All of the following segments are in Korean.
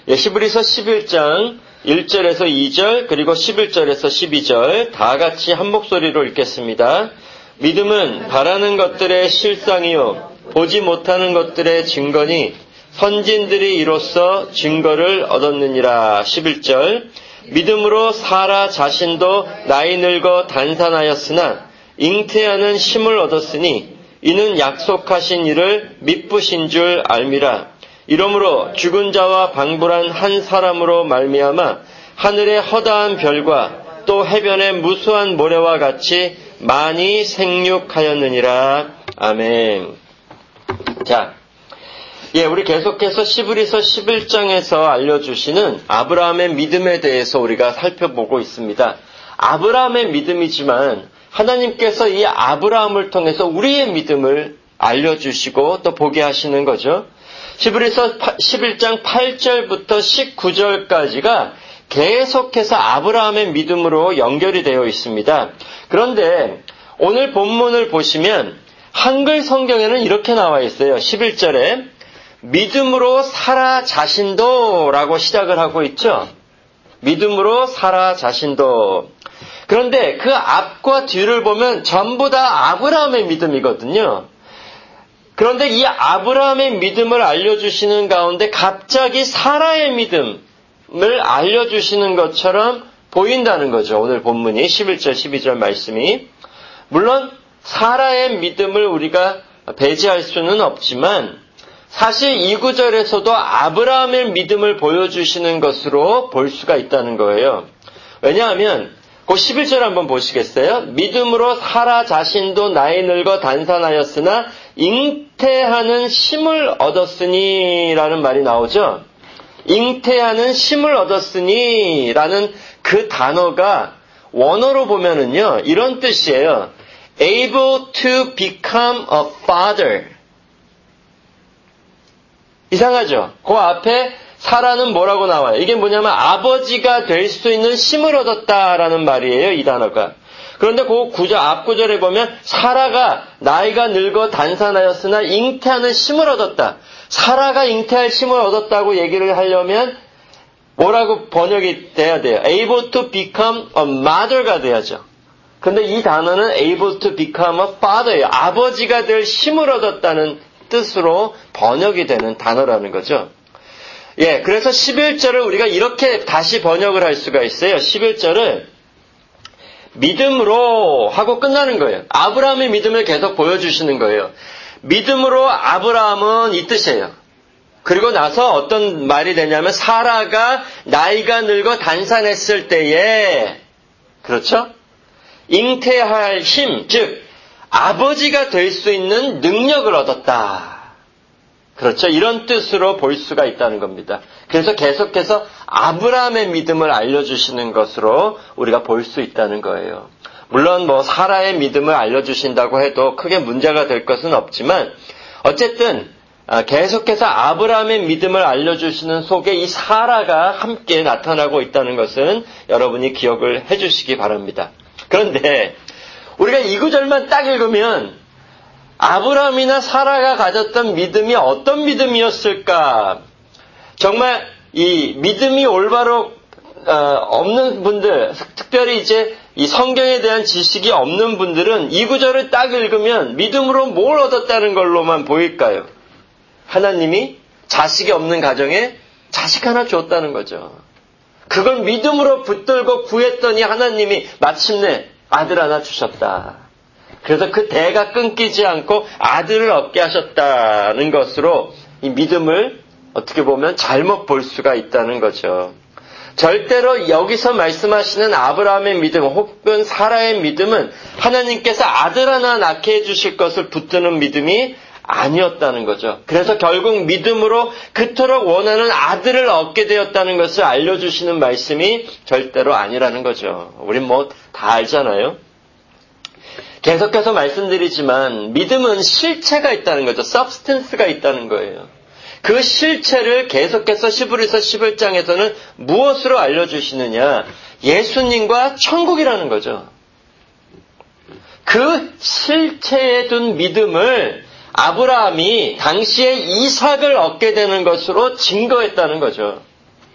히브리서 11장 1절에서 2절 그리고 11절에서 12절 다 같이 한 목소리로 읽겠습니다. 믿음은 바라는 것들의 실상이요 보지 못하는 것들의 증거니 선진들이 이로써 증거를 얻었느니라. 11절 믿음으로 사라 자신도 나이 늙어 단산하였으나 잉태하는 힘을 얻었으니 이는 약속하신 이를 미쁘신 줄 알미라. 이러므로 죽은 자와 방불한 한 사람으로 말미암아 하늘의 허다한 별과 또 해변의 무수한 모래와 같이 많이 생육하였느니라. 아멘. 자, 우리 계속해서 히브리서 11장에서 알려주시는 아브라함의 믿음에 대해서 우리가 살펴보고 있습니다. 아브라함의 믿음이지만 하나님께서 이 아브라함을 통해서 우리의 믿음을 알려주시고 또 보게 하시는 거죠. 히브리서 11장 8절부터 19절까지가 계속해서 아브라함의 믿음으로 연결이 되어 있습니다. 그런데 오늘 본문을 보시면 한글 성경에는 이렇게 나와 있어요. 11절에 믿음으로 사라 자신도 라고 시작을 하고 있죠. 믿음으로 사라 자신도. 그런데 그 앞과 뒤를 보면 전부 다 아브라함의 믿음이거든요. 그런데 이 아브라함의 믿음을 알려주시는 가운데 갑자기 사라의 믿음을 알려주시는 것처럼 보인다는 거죠. 오늘 본문이 11절 12절 말씀이. 물론 사라의 믿음을 우리가 배제할 수는 없지만 사실 이 구절에서도 아브라함의 믿음을 보여주시는 것으로 볼 수가 있다는 거예요. 왜냐하면 그 11절 한번 보시겠어요? 믿음으로 사라 자신도 나이 늙어 단산하였으나 잉태하는 힘을 얻었으니 라는 말이 나오죠. 잉태하는 힘을 얻었으니 라는 그 단어가 원어로 보면은요 이런 뜻이에요. able to become a father. 이상하죠? 그 앞에 사라는 뭐라고 나와요? 이게 뭐냐면 아버지가 될 수 있는 힘을 얻었다라는 말이에요, 이 단어가. 그런데 그 구절, 앞 구절에 보면 사라가 나이가 늙어 단산하였으나 잉태하는 힘을 얻었다. 사라가 잉태할 힘을 얻었다고 얘기를 하려면 뭐라고 번역이 돼야 돼요? able to become a mother가 돼야죠. 근데 이 단어는 able to become a father예요. 아버지가 될 힘을 얻었다는 뜻으로 번역이 되는 단어라는 거죠. 그래서 11절을 우리가 이렇게 다시 번역을 할 수가 있어요. 11절을 믿음으로 하고 끝나는 거예요. 아브라함의 믿음을 계속 보여주시는 거예요. 믿음으로 아브라함은 이 뜻이에요. 그리고 나서 어떤 말이 되냐면 사라가 나이가 늙어 단산했을 때에 그렇죠? 잉태할 힘, 즉 아버지가 될 수 있는 능력을 얻었다. 그렇죠? 이런 뜻으로 볼 수가 있다는 겁니다. 그래서 계속해서 아브라함의 믿음을 알려주시는 것으로 우리가 볼 수 있다는 거예요. 물론 사라의 믿음을 알려주신다고 해도 크게 문제가 될 것은 없지만 어쨌든 계속해서 아브라함의 믿음을 알려주시는 속에 이 사라가 함께 나타나고 있다는 것은 여러분이 기억을 해주시기 바랍니다. 그런데 우리가 이 구절만 딱 읽으면 아브라함이나 사라가 가졌던 믿음이 어떤 믿음이었을까? 정말 이 믿음이 올바로 없는 분들, 특별히 이제 이 성경에 대한 지식이 없는 분들은 이 구절을 딱 읽으면 믿음으로 뭘 얻었다는 걸로만 보일까요? 하나님이 자식이 없는 가정에 자식 하나 줬다는 거죠. 그걸 믿음으로 붙들고 구했더니 하나님이 마침내 아들 하나 주셨다. 그래서 그 대가 끊기지 않고 아들을 얻게 하셨다는 것으로 이 믿음을 어떻게 보면 잘못 볼 수가 있다는 거죠. 절대로 여기서 말씀하시는 아브라함의 믿음 혹은 사라의 믿음은 하나님께서 아들 하나 낳게 해주실 것을 붙드는 믿음이 아니었다는 거죠. 그래서 결국 믿음으로 그토록 원하는 아들을 얻게 되었다는 것을 알려주시는 말씀이 절대로 아니라는 거죠. 우린 다 알잖아요. 계속해서 말씀드리지만 믿음은 실체가 있다는 거죠. substance가 있다는 거예요. 그 실체를 계속해서 히브리서 11장에서는 무엇으로 알려주시느냐? 예수님과 천국이라는 거죠. 그 실체에 둔 믿음을 아브라함이 당시에 이삭을 얻게 되는 것으로 증거했다는 거죠.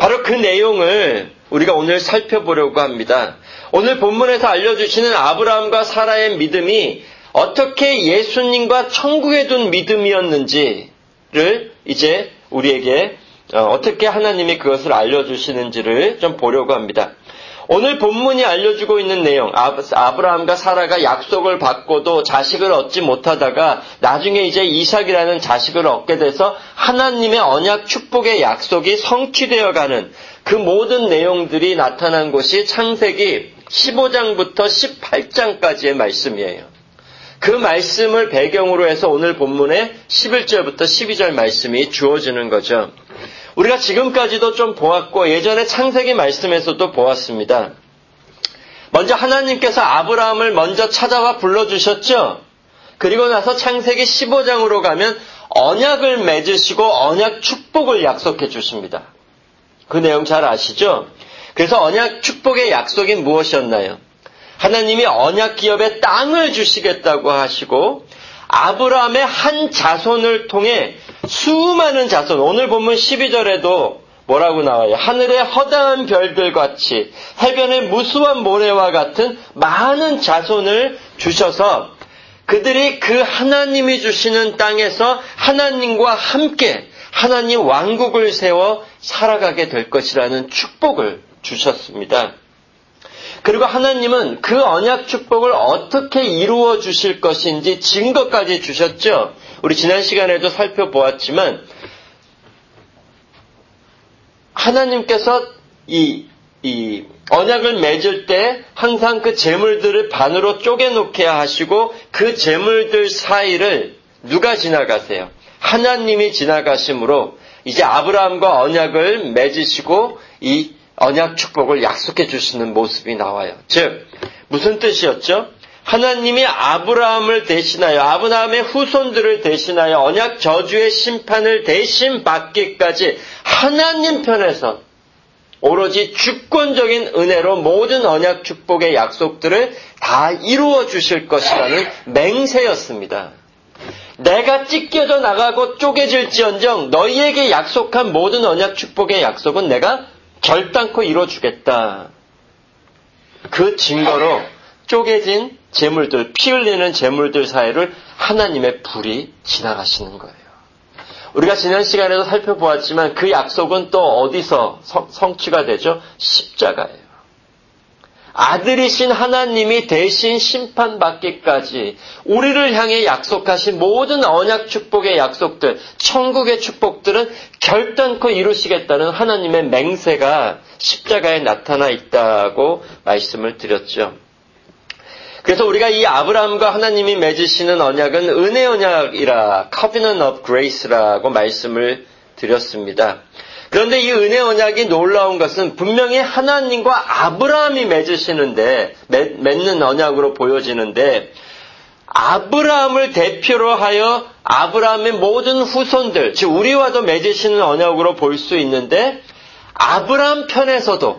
바로 그 내용을 우리가 오늘 살펴보려고 합니다. 오늘 본문에서 알려주시는 아브라함과 사라의 믿음이 어떻게 예수님과 천국에 둔 믿음이었는지를 이제 우리에게 어떻게 하나님이 그것을 알려주시는지를 좀 보려고 합니다. 오늘 본문이 알려주고 있는 내용, 아브라함과 사라가 약속을 받고도 자식을 얻지 못하다가 나중에 이제 이삭이라는 자식을 얻게 돼서 하나님의 언약 축복의 약속이 성취되어가는 그 모든 내용들이 나타난 곳이 창세기 15장부터 18장까지의 말씀이에요. 그 말씀을 배경으로 해서 오늘 본문의 11절부터 12절 말씀이 주어지는 거죠. 우리가 지금까지도 좀 보았고 예전에 창세기 말씀에서도 보았습니다. 먼저 하나님께서 아브라함을 먼저 찾아와 불러주셨죠. 그리고 나서 창세기 15장으로 가면 언약을 맺으시고 언약 축복을 약속해 주십니다. 그 내용 잘 아시죠? 그래서 언약 축복의 약속이 무엇이었나요? 하나님이 언약 기업에 땅을 주시겠다고 하시고 아브라함의 한 자손을 통해 수많은 자손, 오늘 보면 12절에도 뭐라고 나와요? 하늘의 허다한 별들같이 해변의 무수한 모래와 같은 많은 자손을 주셔서 그들이 그 하나님이 주시는 땅에서 하나님과 함께 하나님 왕국을 세워 살아가게 될 것이라는 축복을 주셨습니다. 그리고 하나님은 그 언약 축복을 어떻게 이루어 주실 것인지 증거까지 주셨죠. 우리 지난 시간에도 살펴보았지만 하나님께서 이 언약을 맺을 때 항상 그 제물들을 반으로 쪼개놓게 하시고 그 제물들 사이를 누가 지나가세요? 하나님이 지나가심으로 이제 아브라함과 언약을 맺으시고 이 언약 축복을 약속해 주시는 모습이 나와요. 즉 무슨 뜻이었죠? 하나님이 아브라함을 대신하여 아브라함의 후손들을 대신하여 언약 저주의 심판을 대신 받기까지 하나님 편에서 오로지 주권적인 은혜로 모든 언약 축복의 약속들을 다 이루어 주실 것이라는 맹세였습니다. 내가 찢겨져 나가고 쪼개질지언정 너희에게 약속한 모든 언약 축복의 약속은 내가 결단코 이루어주겠다. 그 증거로 쪼개진 제물들, 피 흘리는 제물들 사이를 하나님의 불이 지나가시는 거예요. 우리가 지난 시간에도 살펴보았지만 그 약속은 또 어디서 성취가 되죠? 십자가예요. 아들이신 하나님이 대신 심판받기까지 우리를 향해 약속하신 모든 언약 축복의 약속들, 천국의 축복들은 결단코 이루시겠다는 하나님의 맹세가 십자가에 나타나 있다고 말씀을 드렸죠. 그래서 우리가 이 아브라함과 하나님이 맺으시는 언약은 은혜 언약이라 Covenant of Grace라고 말씀을 드렸습니다. 그런데 이 은혜 언약이 놀라운 것은 분명히 하나님과 아브라함이 맺는 언약으로 보여지는데 아브라함을 대표로 하여 아브라함의 모든 후손들, 즉 우리와도 맺으시는 언약으로 볼 수 있는데 아브라함 편에서도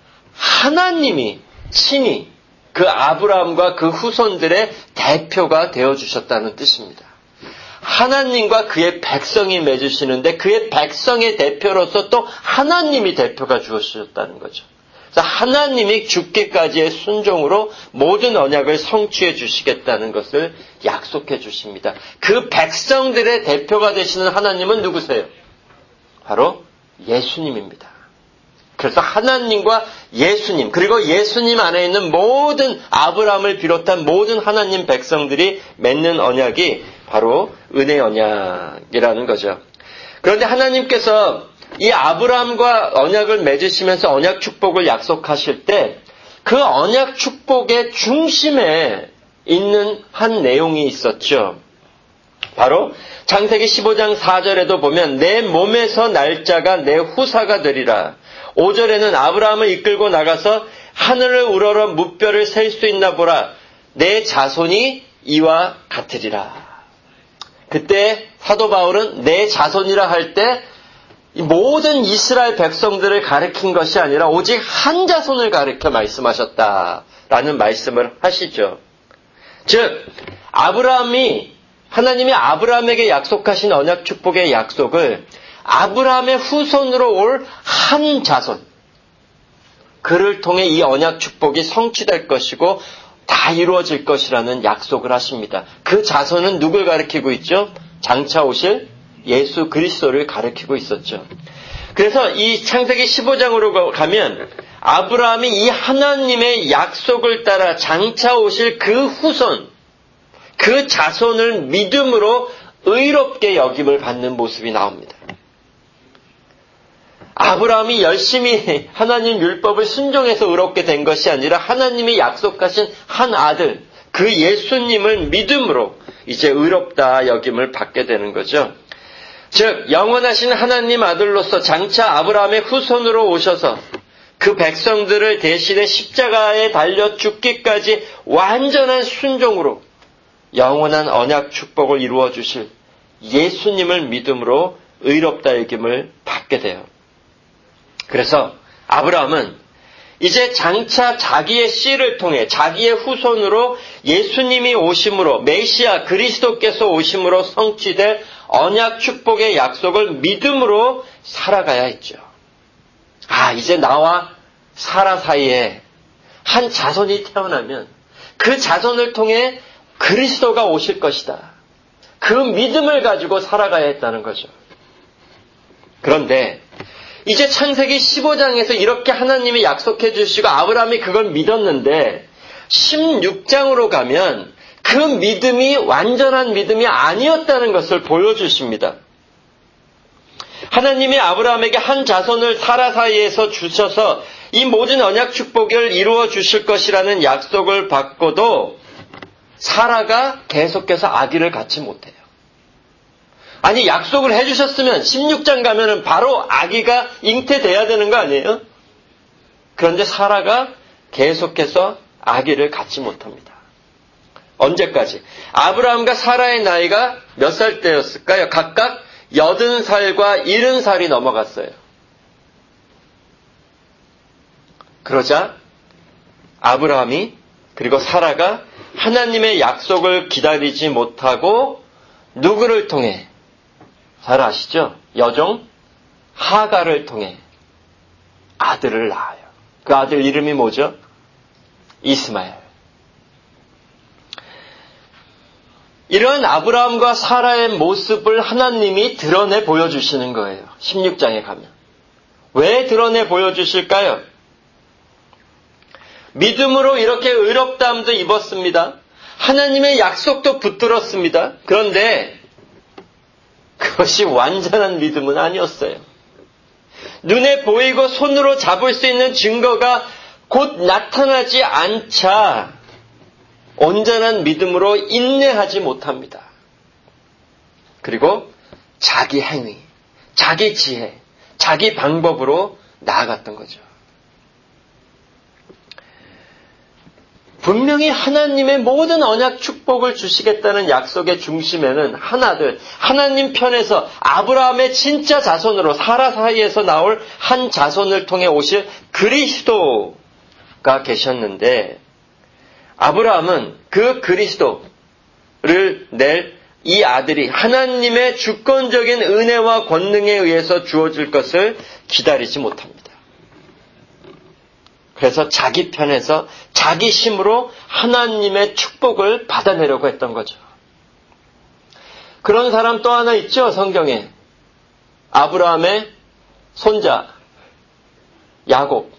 하나님이 친히 그 아브라함과 그 후손들의 대표가 되어주셨다는 뜻입니다. 하나님과 그의 백성이 맺으시는데 그의 백성의 대표로서 또 하나님이 대표가 주어주셨다는 거죠. 그래서 하나님이 죽기까지의 순종으로 모든 언약을 성취해 주시겠다는 것을 약속해 주십니다. 그 백성들의 대표가 되시는 하나님은 누구세요? 바로 예수님입니다. 그래서 하나님과 예수님, 그리고 예수님 안에 있는 모든 아브라함을 비롯한 모든 하나님 백성들이 맺는 언약이 바로 은혜 언약이라는 거죠. 그런데 하나님께서 이 아브라함과 언약을 맺으시면서 언약 축복을 약속하실 때 그 언약 축복의 중심에 있는 한 내용이 있었죠. 바로 창세기 15장 4절에도 보면 내 몸에서 날짜가 내 후사가 되리라. 5절에는 아브라함을 이끌고 나가서 하늘을 우러러 무뼈를 셀 수 있나 보라. 내 자손이 이와 같으리라. 그때 사도 바울은 내 자손이라 할 때 모든 이스라엘 백성들을 가리킨 것이 아니라 오직 한 자손을 가리켜 말씀하셨다라는 말씀을 하시죠. 즉 하나님이 아브라함에게 약속하신 언약 축복의 약속을 아브라함의 후손으로 올 한 자손, 그를 통해 이 언약 축복이 성취될 것이고 다 이루어질 것이라는 약속을 하십니다. 그 자손은 누굴 가리키고 있죠? 장차 오실 예수 그리스도를 가리키고 있었죠. 그래서 이 창세기 15장으로 가면 아브라함이 이 하나님의 약속을 따라 장차 오실 그 후손, 그 자손을 믿음으로 의롭게 여김을 받는 모습이 나옵니다. 아브라함이 열심히 하나님 율법을 순종해서 의롭게 된 것이 아니라 하나님이 약속하신 한 아들, 그 예수님을 믿음으로 이제 의롭다 여김을 받게 되는 거죠. 즉 영원하신 하나님 아들로서 장차 아브라함의 후손으로 오셔서 그 백성들을 대신에 십자가에 달려 죽기까지 완전한 순종으로 영원한 언약 축복을 이루어 주실 예수님을 믿음으로 의롭다 여김을 받게 돼요. 그래서 아브라함은 이제 장차 자기의 씨를 통해 자기의 후손으로 예수님이 오심으로 메시아 그리스도께서 오심으로 성취될 언약 축복의 약속을 믿음으로 살아가야 했죠. 이제 나와 사라 사이에 한 자손이 태어나면 그 자손을 통해 그리스도가 오실 것이다. 그 믿음을 가지고 살아가야 했다는 거죠. 그런데 이제 창세기 15장에서 이렇게 하나님이 약속해 주시고 아브라함이 그걸 믿었는데 16장으로 가면 그 믿음이 완전한 믿음이 아니었다는 것을 보여주십니다. 하나님이 아브라함에게 한 자손을 사라 사이에서 주셔서 이 모든 언약 축복을 이루어 주실 것이라는 약속을 받고도 사라가 계속해서 아기를 갖지 못해요. 아니 약속을 해주셨으면 16장 가면은 바로 아기가 잉태돼야 되는 거 아니에요? 그런데 사라가 계속해서 아기를 갖지 못합니다. 언제까지? 아브라함과 사라의 나이가 몇 살 때였을까요? 각각 80살과 70살이 넘어갔어요. 그러자 아브라함이 그리고 사라가 하나님의 약속을 기다리지 못하고 누구를 통해? 잘 아시죠? 여종 하갈을 통해 아들을 낳아요. 그 아들 이름이 뭐죠? 이스마엘. 이런 아브라함과 사라의 모습을 하나님이 드러내 보여주시는 거예요. 16장에 가면. 왜 드러내 보여주실까요? 믿음으로 이렇게 의롭다함도 입었습니다. 하나님의 약속도 붙들었습니다. 그런데 그것이 완전한 믿음은 아니었어요. 눈에 보이고 손으로 잡을 수 있는 증거가 곧 나타나지 않자 온전한 믿음으로 인내하지 못합니다. 그리고 자기 행위, 자기 지혜, 자기 방법으로 나아갔던 거죠. 분명히 하나님의 모든 언약 축복을 주시겠다는 약속의 중심에는 하나들, 하나님 편에서 아브라함의 진짜 자손으로 사라 사이에서 나올 한 자손을 통해 오실 그리스도가 계셨는데 아브라함은 그 그리스도를 낼 이 아들이 하나님의 주권적인 은혜와 권능에 의해서 주어질 것을 기다리지 못합니다. 그래서 자기 편에서 자기 힘으로 하나님의 축복을 받아내려고 했던 거죠. 그런 사람 또 하나 있죠, 성경에. 아브라함의 손자 야곱.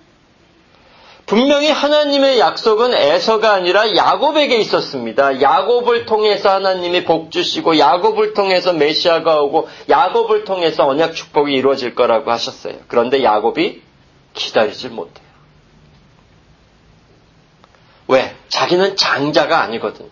분명히 하나님의 약속은 에서가 아니라 야곱에게 있었습니다. 야곱을 통해서 하나님이 복 주시고 야곱을 통해서 메시아가 오고 야곱을 통해서 언약 축복이 이루어질 거라고 하셨어요. 그런데 야곱이 기다리질 못해요. 왜? 자기는 장자가 아니거든요.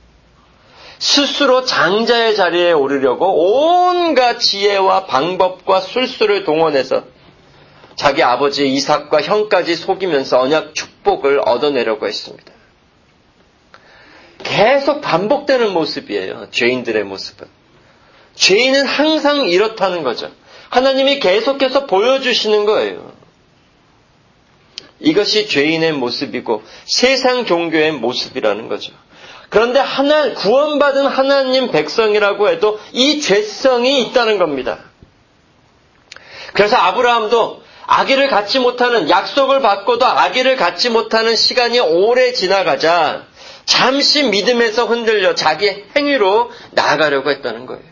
스스로 장자의 자리에 오르려고 온갖 지혜와 방법과 술수를 동원해서 자기 아버지 이삭과 형까지 속이면서 언약 축복을 얻어내려고 했습니다. 계속 반복되는 모습이에요. 죄인들의 모습은. 죄인은 항상 이렇다는 거죠. 하나님이 계속해서 보여주시는 거예요. 이것이 죄인의 모습이고 세상 종교의 모습이라는 거죠. 그런데 구원받은 하나님 백성이라고 해도 이 죄성이 있다는 겁니다. 그래서 아브라함도 아기를 갖지 못하는, 약속을 받고도 아기를 갖지 못하는 시간이 오래 지나가자 잠시 믿음에서 흔들려 자기 행위로 나아가려고 했다는 거예요.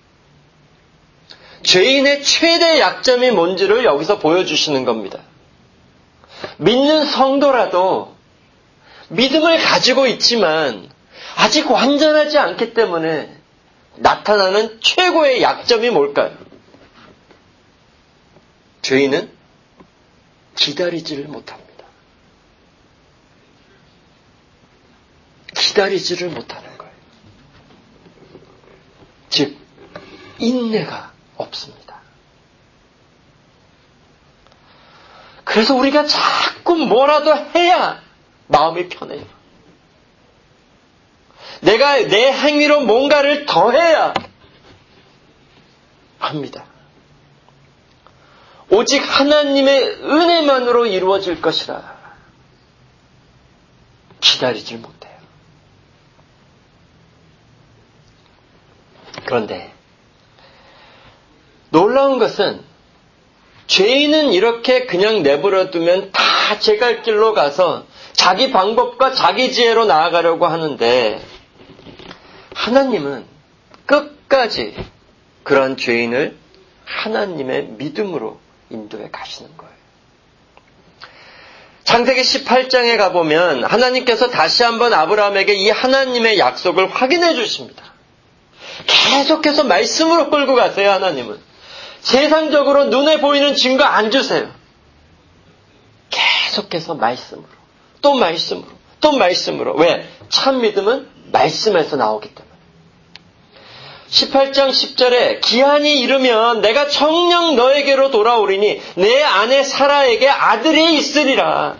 죄인의 최대 약점이 뭔지를 여기서 보여주시는 겁니다. 믿는 성도라도 믿음을 가지고 있지만 아직 완전하지 않기 때문에 나타나는 최고의 약점이 뭘까요? 죄인은 기다리지를 못합니다. 기다리지를 못하는 거예요. 즉, 인내가 없습니다. 그래서 우리가 자꾸 뭐라도 해야 마음이 편해요. 내가 내 행위로 뭔가를 더해야 합니다. 오직 하나님의 은혜만으로 이루어질 것이라 기다리질 못해요. 그런데 놀라운 것은 죄인은 이렇게 그냥 내버려두면 다 제 갈 길로 가서 자기 방법과 자기 지혜로 나아가려고 하는데 하나님은 끝까지 그런 죄인을 하나님의 믿음으로 인도해 가시는 거예요. 창세기 18장에 가보면 하나님께서 다시 한번 아브라함에게 이 하나님의 약속을 확인해 주십니다. 계속해서 말씀으로 끌고 가세요. 하나님은 세상적으로 눈에 보이는 증거 안 주세요. 계속해서 말씀으로, 또 말씀으로, 또 말씀으로. 왜? 참 믿음은 말씀에서 나오기 때문에. 18장 10절에 기한이 이르면 내가 정녕 너에게로 돌아오리니 내 아내 사라에게 아들이 있으리라.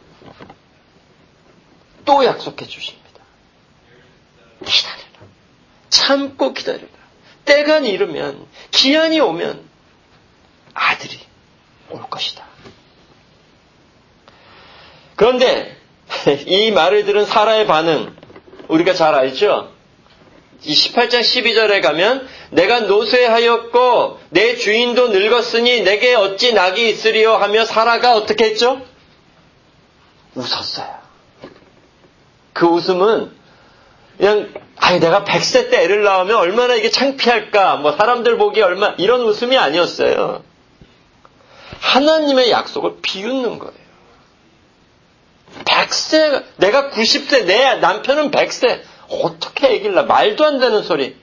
또 약속해 주십니다. 기다려라. 참고 기다려라. 때가 이르면, 기한이 오면 아들이 올 것이다. 그런데 이 말을 들은 사라의 반응 우리가 잘 알죠? 이 18장 12절에 가면 내가 노쇠하였고 내 주인도 늙었으니 내게 어찌 낙이 있으리요 하며 사라가 어떻게 했죠? 웃었어요. 그 웃음은 그냥 내가 100세 때 애를 낳으면 얼마나 이게 창피할까, 뭐 사람들 보기에 얼마나, 이런 웃음이 아니었어요. 하나님의 약속을 비웃는 거예요. 100세, 내가 90세, 내 남편은 100세. 어떻게 애기를 낳아? 말도 안 되는 소리.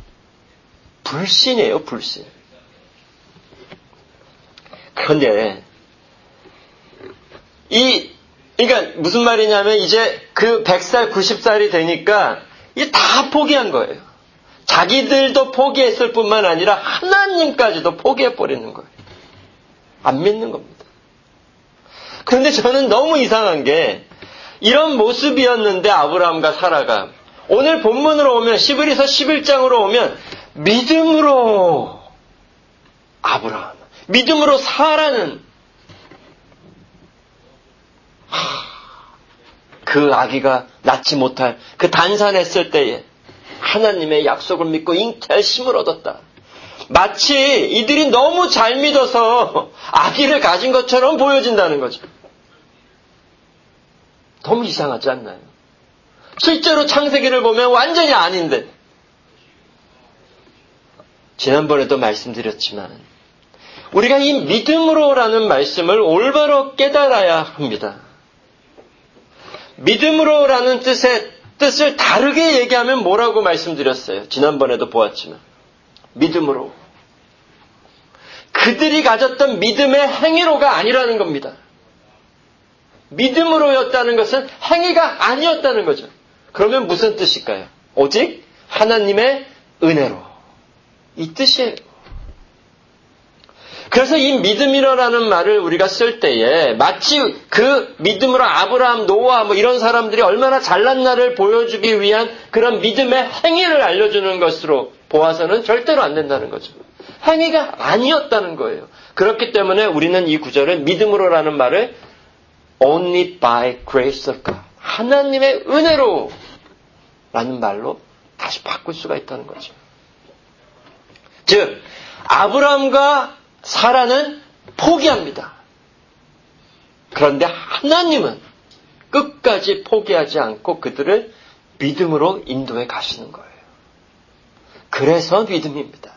불신이에요, 불신. 그런데 그러니까 무슨 말이냐면 이제 그 100살, 90살이 되니까 이제 다 포기한 거예요. 자기들도 포기했을 뿐만 아니라 하나님까지도 포기해버리는 거예요. 안 믿는 겁니다. 그런데 저는 너무 이상한 게 이런 모습이었는데 아브라함과 사라가 오늘 본문으로 오면 히브리서 11장으로 오면 믿음으로 아브라함, 믿음으로 사라는 그 아기가 낳지 못할 그 단산했을 때에 하나님의 약속을 믿고 잉태할 힘을 얻었다. 마치 이들이 너무 잘 믿어서 아기를 가진 것처럼 보여진다는 거죠. 너무 이상하지 않나요? 실제로 창세기를 보면 완전히 아닌데. 지난번에도 말씀드렸지만 우리가 이 믿음으로라는 말씀을 올바로 깨달아야 합니다. 믿음으로라는 뜻을 다르게 얘기하면 뭐라고 말씀드렸어요? 지난번에도 보았지만 믿음으로. 그들이 가졌던 믿음의 행위로가 아니라는 겁니다. 믿음으로였다는 것은 행위가 아니었다는 거죠. 그러면 무슨 뜻일까요? 오직 하나님의 은혜로. 이 뜻이에요. 그래서 이 믿음이라는 말을 우리가 쓸 때에 마치 그 믿음으로 아브라함, 노아 뭐 이런 사람들이 얼마나 잘난 나를 보여주기 위한 그런 믿음의 행위를 알려주는 것으로 보아서는 절대로 안 된다는 거죠. 행위가 아니었다는 거예요. 그렇기 때문에 우리는 이 구절을 믿음으로라는 말을 only by grace of God, 하나님의 은혜로 라는 말로 다시 바꿀 수가 있다는 거죠. 즉 아브라함과 사라는 포기합니다. 그런데 하나님은 끝까지 포기하지 않고 그들을 믿음으로 인도해 가시는 거예요. 그래서 믿음입니다.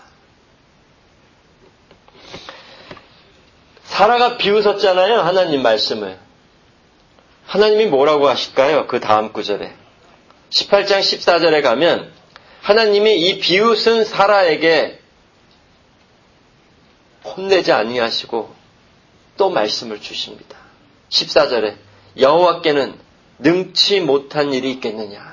사라가 비웃었잖아요. 하나님 말씀을. 하나님이 뭐라고 하실까요? 그 다음 구절에. 18장 14절에 가면 하나님이 이 비웃은 사라에게 혼내지 아니하시고 또 말씀을 주십니다. 14절에 여호와께는 능치 못한 일이 있겠느냐.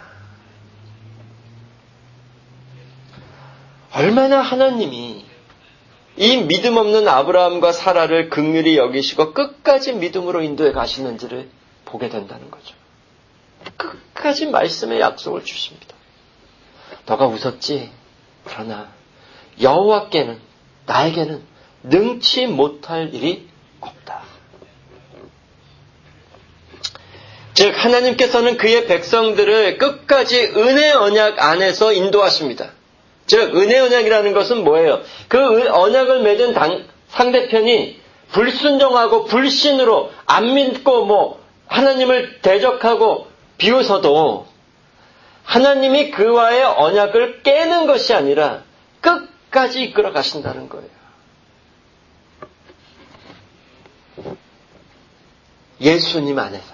얼마나 하나님이 이 믿음 없는 아브라함과 사라를 긍휼히 여기시고 끝까지 믿음으로 인도해 가시는지를 보게 된다는 거죠. 끝까지 말씀의 약속을 주십니다. 너가 웃었지? 그러나 여호와께는 나에게는 능치 못할 일이 없다. 즉 하나님께서는 그의 백성들을 끝까지 은혜 언약 안에서 인도하십니다. 즉 은혜 언약이라는 것은 뭐예요? 그 언약을 맺은 상대편이 불순종하고 불신으로 안 믿고 하나님을 대적하고 비웃어도 하나님이 그와의 언약을 깨는 것이 아니라 끝까지 이끌어 가신다는 거예요. 예수님 안에서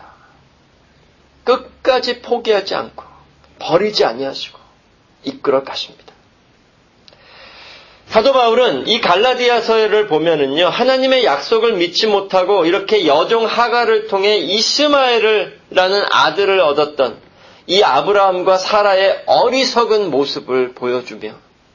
끝까지 포기하지 않고 버리지 아니하시고 이끌어 가십니다. 사도 바울은 이 갈라디아서를 보면은요, 하나님의 약속을 믿지 못하고 이렇게 여종 하갈을 통해 이스마엘이라는 아들을 얻었던 이 아브라함과 사라의 어리석은 모습을 보여주며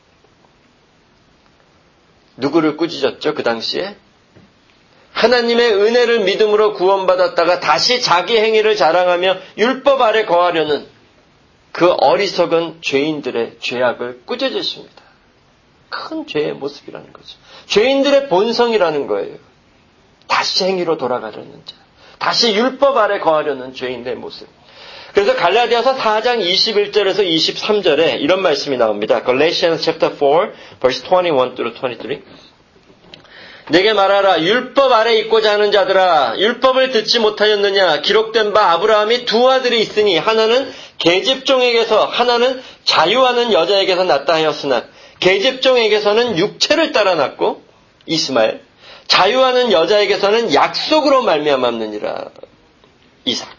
누구를 꾸짖었죠? 그 당시에 하나님의 은혜를 믿음으로 구원받았다가 다시 자기 행위를 자랑하며 율법 아래 거하려는 그 어리석은 죄인들의 죄악을 꾸짖으십니다. 큰 죄의 모습이라는 거죠. 죄인들의 본성이라는 거예요. 다시 행위로 돌아가려는 자, 다시 율법 아래 거하려는 죄인의 모습. 그래서 갈라디아서 4장 21절에서 23절에 이런 말씀이 나옵니다. Galatians chapter 4, verse 21 through 23. 내게 말하라. 율법 아래 있고자 하는 자들아, 율법을 듣지 못하였느냐? 기록된 바 아브라함이 두 아들이 있으니 하나는 계집종에게서 하나는 자유하는 여자에게서 났다 하였으나 계집종에게서는 육체를 따라 났고 이스마엘, 자유하는 여자에게서는 약속으로 말미암았느니라. 이삭.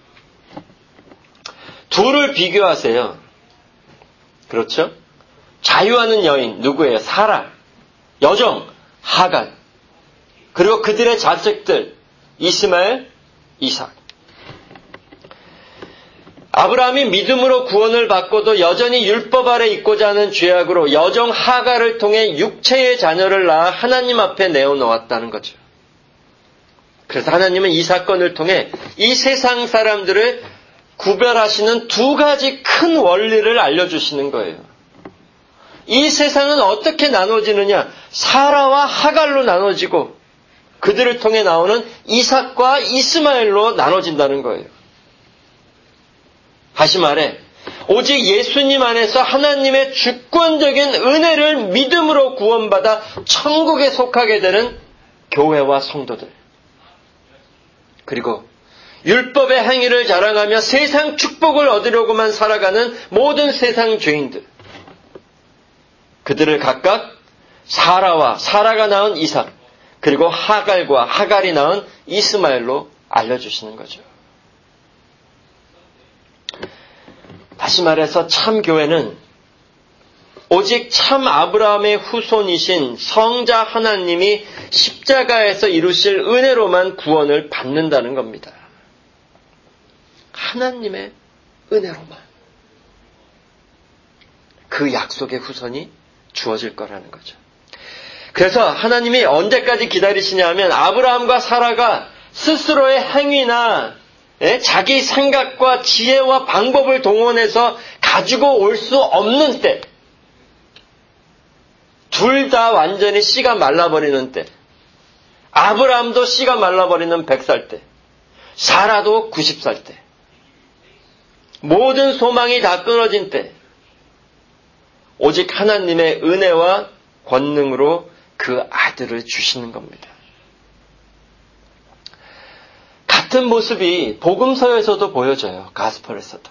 둘을 비교하세요. 그렇죠? 자유하는 여인 누구예요? 사라, 여종 하갈, 그리고 그들의 자식들 이스마엘, 이삭. 아브라함이 믿음으로 구원을 받고도 여전히 율법 아래 있고자 하는 죄악으로 여종 하갈을 통해 육체의 자녀를 낳아 하나님 앞에 내어놓았다는 거죠. 그래서 하나님은 이 사건을 통해 이 세상 사람들을 구별하시는 두 가지 큰 원리를 알려주시는 거예요. 이 세상은 어떻게 나눠지느냐? 사라와 하갈로 나눠지고 그들을 통해 나오는 이삭과 이스마엘로 나눠진다는 거예요. 다시 말해 오직 예수님 안에서 하나님의 주권적인 은혜를 믿음으로 구원받아 천국에 속하게 되는 교회와 성도들, 그리고 율법의 행위를 자랑하며 세상 축복을 얻으려고만 살아가는 모든 세상 죄인들, 그들을 각각 사라가 낳은 이삭, 그리고 하갈과 하갈이 낳은 이스마엘로 알려주시는 거죠. 다시 말해서 참 교회는 오직 참 아브라함의 후손이신 성자 하나님이 십자가에서 이루실 은혜로만 구원을 받는다는 겁니다. 하나님의 은혜로만 그 약속의 후손이 주어질 거라는 거죠. 그래서 하나님이 언제까지 기다리시냐 하면 아브라함과 사라가 스스로의 행위나 자기 생각과 지혜와 방법을 동원해서 가지고 올 수 없는 때, 둘 다 완전히 씨가 말라버리는 때, 아브라함도 씨가 말라버리는 100살 때, 사라도 90살 때, 모든 소망이 다 끊어진 때, 오직 하나님의 은혜와 권능으로 그 아들을 주시는 겁니다. 같은 모습이 복음서에서도 보여져요. 가스펠에서도.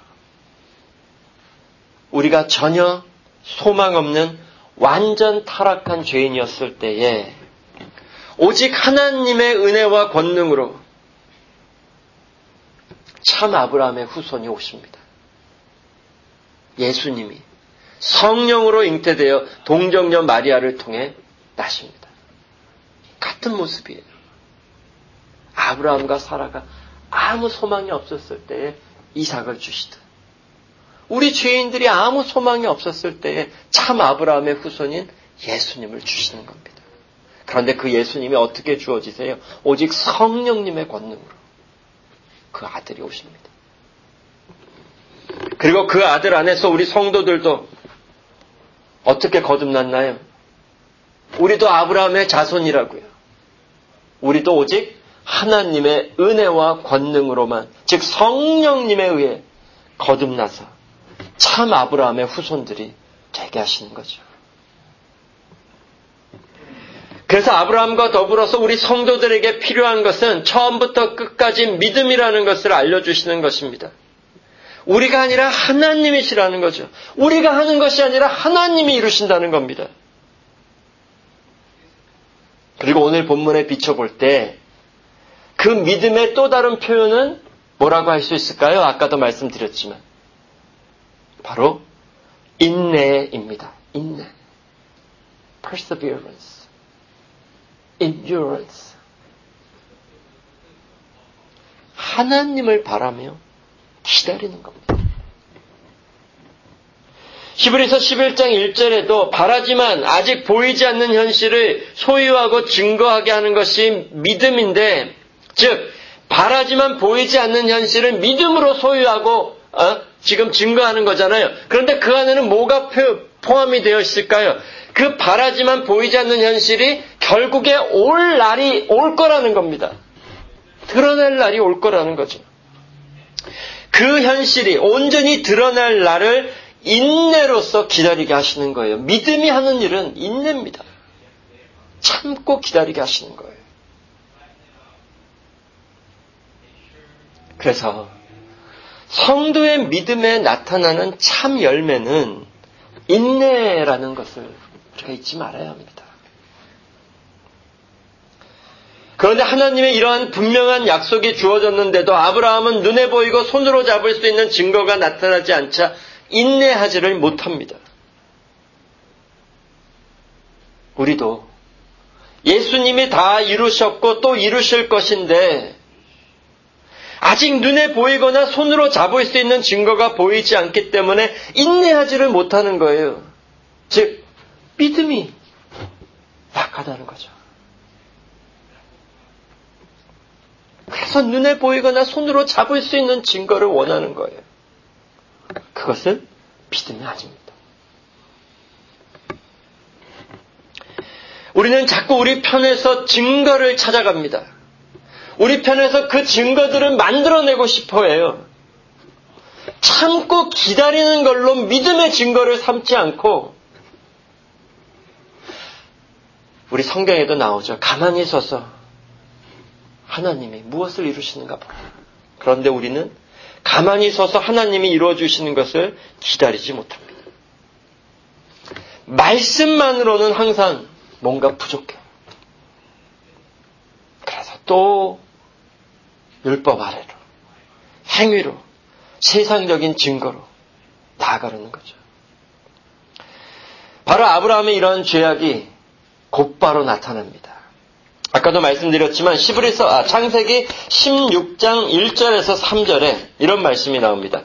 우리가 전혀 소망 없는 완전 타락한 죄인이었을 때에 오직 하나님의 은혜와 권능으로 참 아브라함의 후손이 오십니다. 예수님이 성령으로 잉태되어 동정녀 마리아를 통해 나십니다. 같은 모습이에요. 아브라함과 사라가 아무 소망이 없었을 때에 이삭을 주시듯 우리 죄인들이 아무 소망이 없었을 때에 참 아브라함의 후손인 예수님을 주시는 겁니다. 그런데 그 예수님이 어떻게 주어지세요? 오직 성령님의 권능으로 그 아들이 오십니다. 그리고 그 아들 안에서 우리 성도들도 어떻게 거듭났나요? 우리도 아브라함의 자손이라고요. 우리도 오직 하나님의 은혜와 권능으로만, 즉 성령님에 의해 거듭나서 참 아브라함의 후손들이 되게 하시는 거죠. 그래서 아브라함과 더불어서 우리 성도들에게 필요한 것은 처음부터 끝까지 믿음이라는 것을 알려주시는 것입니다. 우리가 아니라 하나님이시라는 거죠. 우리가 하는 것이 아니라 하나님이 이루신다는 겁니다. 그리고 오늘 본문에 비춰볼 때 그 믿음의 또 다른 표현은 뭐라고 할 수 있을까요? 아까도 말씀드렸지만 바로 인내입니다. 인내. perseverance. endurance. 하나님을 바라며 기다리는 겁니다. 히브리서 11장 1절에도 바라지만 아직 보이지 않는 현실을 소유하고 증거하게 하는 것이 믿음인데, 즉 바라지만 보이지 않는 현실을 믿음으로 소유하고 지금 증거하는 거잖아요. 그런데 그 안에는 뭐가 포함이 되어 있을까요? 그 바라지만 보이지 않는 현실이 결국에 올 날이 올 거라는 겁니다. 드러날 날이 올 거라는 거죠. 그 현실이 온전히 드러날 날을 인내로서 기다리게 하시는 거예요. 믿음이 하는 일은 인내입니다. 참고 기다리게 하시는 거예요. 그래서 성도의 믿음에 나타나는 참 열매는 인내라는 것을 우리가 잊지 말아야 합니다. 그런데 하나님의 이러한 분명한 약속이 주어졌는데도 아브라함은 눈에 보이고 손으로 잡을 수 있는 증거가 나타나지 않자 인내하지를 못합니다. 우리도 예수님이 다 이루셨고 또 이루실 것인데 아직 눈에 보이거나 손으로 잡을 수 있는 증거가 보이지 않기 때문에 인내하지를 못하는 거예요. 즉 믿음이 약하다는 거죠. 그래서 눈에 보이거나 손으로 잡을 수 있는 증거를 원하는 거예요. 그것은 믿음이 아닙니다. 우리는 자꾸 우리 편에서 증거를 찾아갑니다. 우리 편에서 그 증거들을 만들어내고 싶어 해요. 참고 기다리는 걸로 믿음의 증거를 삼지 않고, 우리 성경에도 나오죠. 가만히 서서 하나님이 무엇을 이루시는가 보라. 그런데 우리는 가만히 서서 하나님이 이루어주시는 것을 기다리지 못합니다. 말씀만으로는 항상 뭔가 부족해요. 그래서 또 율법 아래로, 행위로, 세상적인 증거로 나아가려는 거죠. 바로 아브라함의 이러한 죄악이 곧바로 나타납니다. 아까도 말씀드렸지만 창세기 16장 1절에서 3절에 이런 말씀이 나옵니다.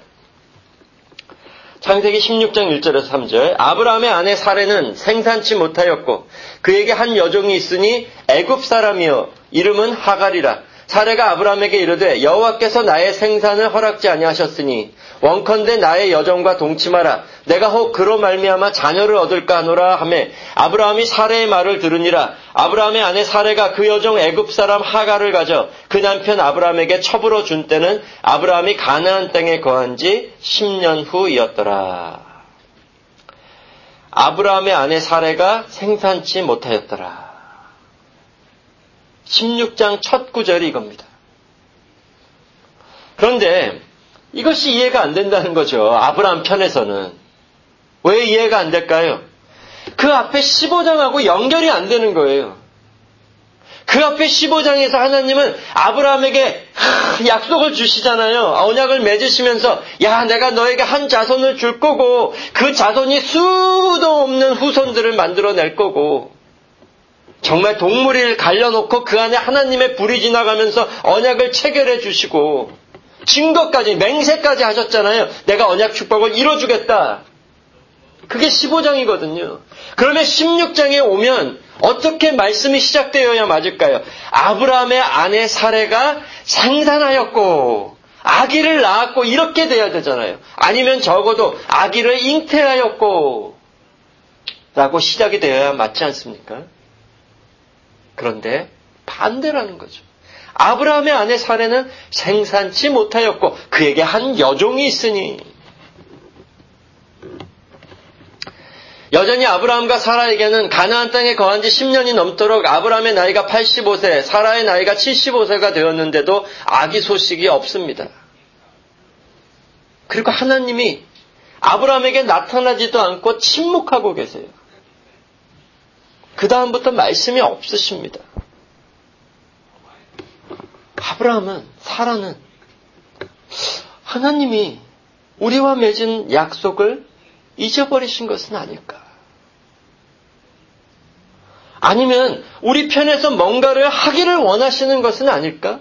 창세기 16장 1절에서 3절. 아브라함의 아내 사레는 생산치 못하였고 그에게 한 여종이 있으니 애굽 사람이여 이름은 하갈이라. 사레가 아브라함에게 이르되 여호와께서 나의 생산을 허락지 아니하셨으니 원컨대 나의 여종과 동침하라. 내가 혹 그로 말미암아 자녀를 얻을까 하노라 하매 아브라함이 사레의 말을 들으니라. 아브라함의 아내 사레가 그 여종 애굽 사람 하갈을 가져 그 남편 아브라함에게 첩으로 준 때는 아브라함이 가나안 땅에 거한 지 10년 후이었더라. 아브라함의 아내 사레가 생산치 못하였더라. 16장 첫 구절이 이겁니다. 그런데 이것이 이해가 안 된다는 거죠. 아브라함 편에서는. 왜 이해가 안 될까요? 그 앞에 15장하고 연결이 안 되는 거예요. 그 앞에 15장에서 하나님은 아브라함에게 약속을 주시잖아요. 언약을 맺으시면서 야, 내가 너에게 한 자손을 줄 거고 그 자손이 수도 없는 후손들을 만들어낼 거고 정말 동물을 갈려놓고 그 안에 하나님의 불이 지나가면서 언약을 체결해 주시고 증거까지 맹세까지 하셨잖아요. 내가 언약 축복을 이뤄주겠다. 그게 15장이거든요. 그러면 16장에 오면 어떻게 말씀이 시작되어야 맞을까요? 아브라함의 아내 사레가 생산하였고 아기를 낳았고 이렇게 돼야 되잖아요. 아니면 적어도 아기를 잉태하였고 라고 시작이 되어야 맞지 않습니까? 그런데 반대라는 거죠. 아브라함의 아내 사레는 생산치 못하였고 그에게 한 여종이 있으니 여전히 아브라함과 사라에게는 가나안 땅에 거한 지 10년이 넘도록 아브라함의 나이가 85세, 사라의 나이가 75세가 되었는데도 아기 소식이 없습니다. 그리고 하나님이 아브라함에게 나타나지도 않고 침묵하고 계세요. 그 다음부터 말씀이 없으십니다. 아브라함은, 사라는 하나님이 우리와 맺은 약속을 잊어버리신 것은 아닐까? 아니면 우리 편에서 뭔가를 하기를 원하시는 것은 아닐까?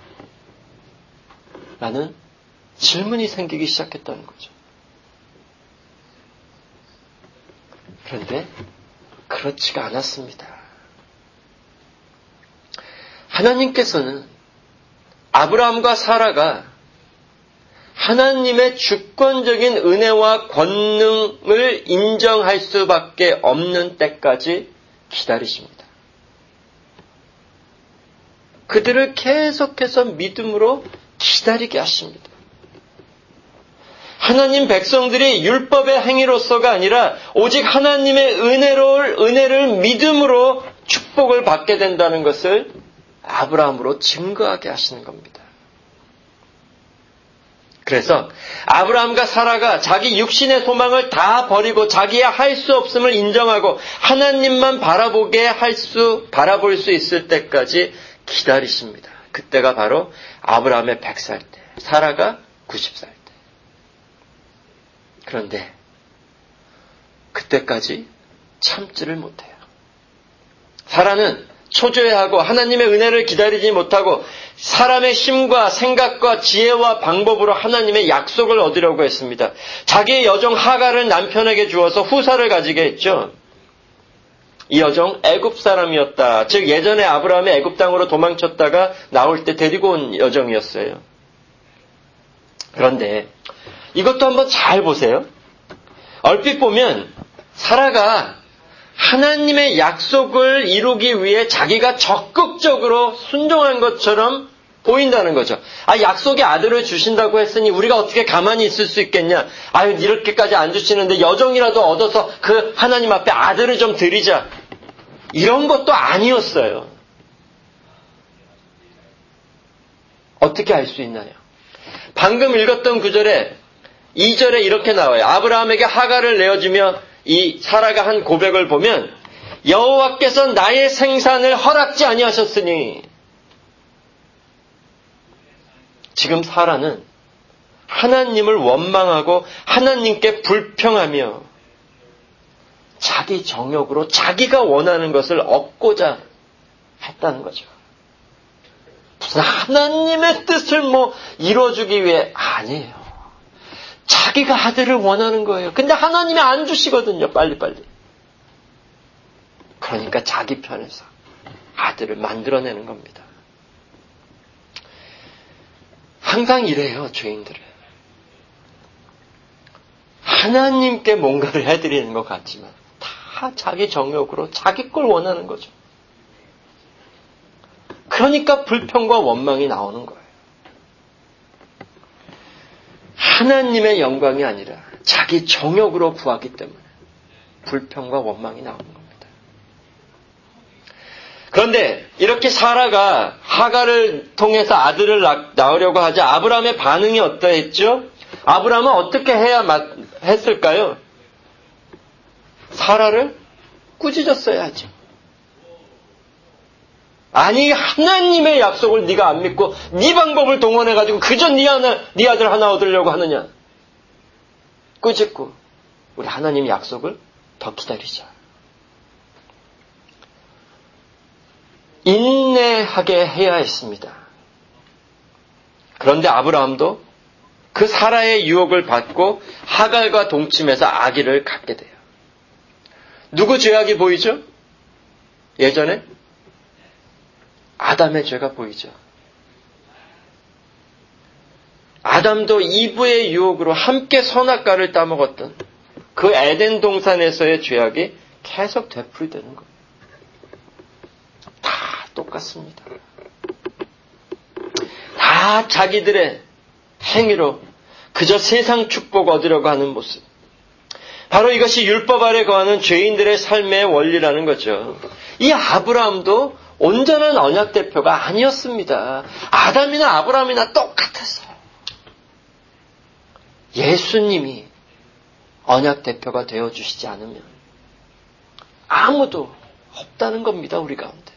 라는 질문이 생기기 시작했다는 거죠. 그런데 그렇지가 않았습니다. 하나님께서는 아브라함과 사라가 하나님의 주권적인 은혜와 권능을 인정할 수밖에 없는 때까지 기다리십니다. 그들을 계속해서 믿음으로 기다리게 하십니다. 하나님 백성들이 율법의 행위로서가 아니라 오직 하나님의 은혜를 믿음으로 축복을 받게 된다는 것을 아브라함으로 증거하게 하시는 겁니다. 그래서 아브라함과 사라가 자기 육신의 소망을 다 버리고 자기의 할 수 없음을 인정하고 하나님만 바라볼 수 있을 때까지 기다리십니다. 그때가 바로 아브라함의 100살 때, 사라가 90살 때. 그런데 그때까지 참지를 못해요. 사라는 초조해하고 하나님의 은혜를 기다리지 못하고 사람의 힘과 생각과 지혜와 방법으로 하나님의 약속을 얻으려고 했습니다. 자기의 여종 하갈을 남편에게 주어서 후사를 가지게 했죠. 이 여종 애굽 사람이었다. 즉 예전에 아브라함이 애굽 땅으로 도망쳤다가 나올 때 데리고 온 여종이었어요. 그런데 이것도 한번 잘 보세요. 얼핏 보면 사라가 하나님의 약속을 이루기 위해 자기가 적극적으로 순종한 것처럼 보인다는 거죠. 약속의 아들을 주신다고 했으니 우리가 어떻게 가만히 있을 수 있겠냐. 이렇게까지 안 주시는데 여종이라도 얻어서 그 하나님 앞에 아들을 좀 드리자. 이런 것도 아니었어요. 어떻게 알 수 있나요? 방금 읽었던 구절에 2절에 이렇게 나와요. 아브라함에게 하갈을 내어주며 이 사라가 한 고백을 보면 여호와께서 나의 생산을 허락지 아니하셨으니 지금 사라는 하나님을 원망하고 하나님께 불평하며 자기 정욕으로 자기가 원하는 것을 얻고자 했다는 거죠. 무슨 하나님의 뜻을 이루어주기 위해 아니에요. 자기가 아들을 원하는 거예요. 근데 하나님이 안 주시거든요. 빨리빨리. 그러니까 자기 편에서 아들을 만들어내는 겁니다. 항상 이래요. 죄인들은. 하나님께 뭔가를 해드리는 것 같지만 다 자기 정욕으로 자기 걸 원하는 거죠. 그러니까 불평과 원망이 나오는 거예요. 하나님의 영광이 아니라 자기 정욕으로 구하기 때문에 불평과 원망이 나오는 겁니다. 그런데 이렇게 사라가 하갈을 통해서 아들을 낳으려고 하자 아브라함의 반응이 어떠했죠? 아브라함은 어떻게 해야 했을까요? 사라를 꾸짖었어야지. 아니 하나님의 약속을 네가 안 믿고 네 방법을 동원해가지고 그저 네 아들 하나 얻으려고 하느냐. 꾸짖고 우리 하나님 약속을 더 기다리자. 인내하게 해야 했습니다. 그런데 아브라함도 그 사라의 유혹을 받고 하갈과 동침해서 아기를 갖게 돼요. 누구 죄악이 보이죠? 예전에 아담의 죄가 보이죠. 아담도 이브의 유혹으로 함께 선악과를 따먹었던 그 에덴 동산에서의 죄악이 계속 되풀이되는 거예요. 다 똑같습니다. 다 자기들의 행위로 그저 세상 축복 얻으려고 하는 모습. 바로 이것이 율법 아래 거하는 죄인들의 삶의 원리라는 거죠. 이 아브라함도 온전한 언약 대표가 아니었습니다. 아담이나 아브라함이나 똑같았어요. 예수님이 언약 대표가 되어주시지 않으면 아무도 없다는 겁니다. 우리 가운데.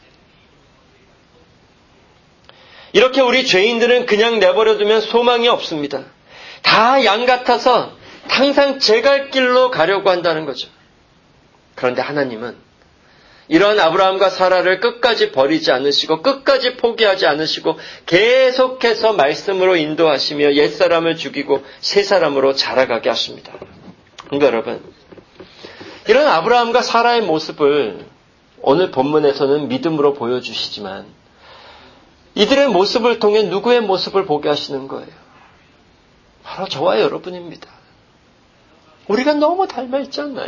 이렇게 우리 죄인들은 그냥 내버려두면 소망이 없습니다. 다 양 같아서 항상 제 갈 길로 가려고 한다는 거죠. 그런데 하나님은 이런 아브라함과 사라를 끝까지 버리지 않으시고 끝까지 포기하지 않으시고 계속해서 말씀으로 인도하시며 옛사람을 죽이고 새사람으로 자라가게 하십니다. 그러니까 여러분, 이런 아브라함과 사라의 모습을 오늘 본문에서는 믿음으로 보여주시지만 이들의 모습을 통해 누구의 모습을 보게 하시는 거예요? 바로 저와 여러분입니다. 우리가 너무 닮아있지 않나요?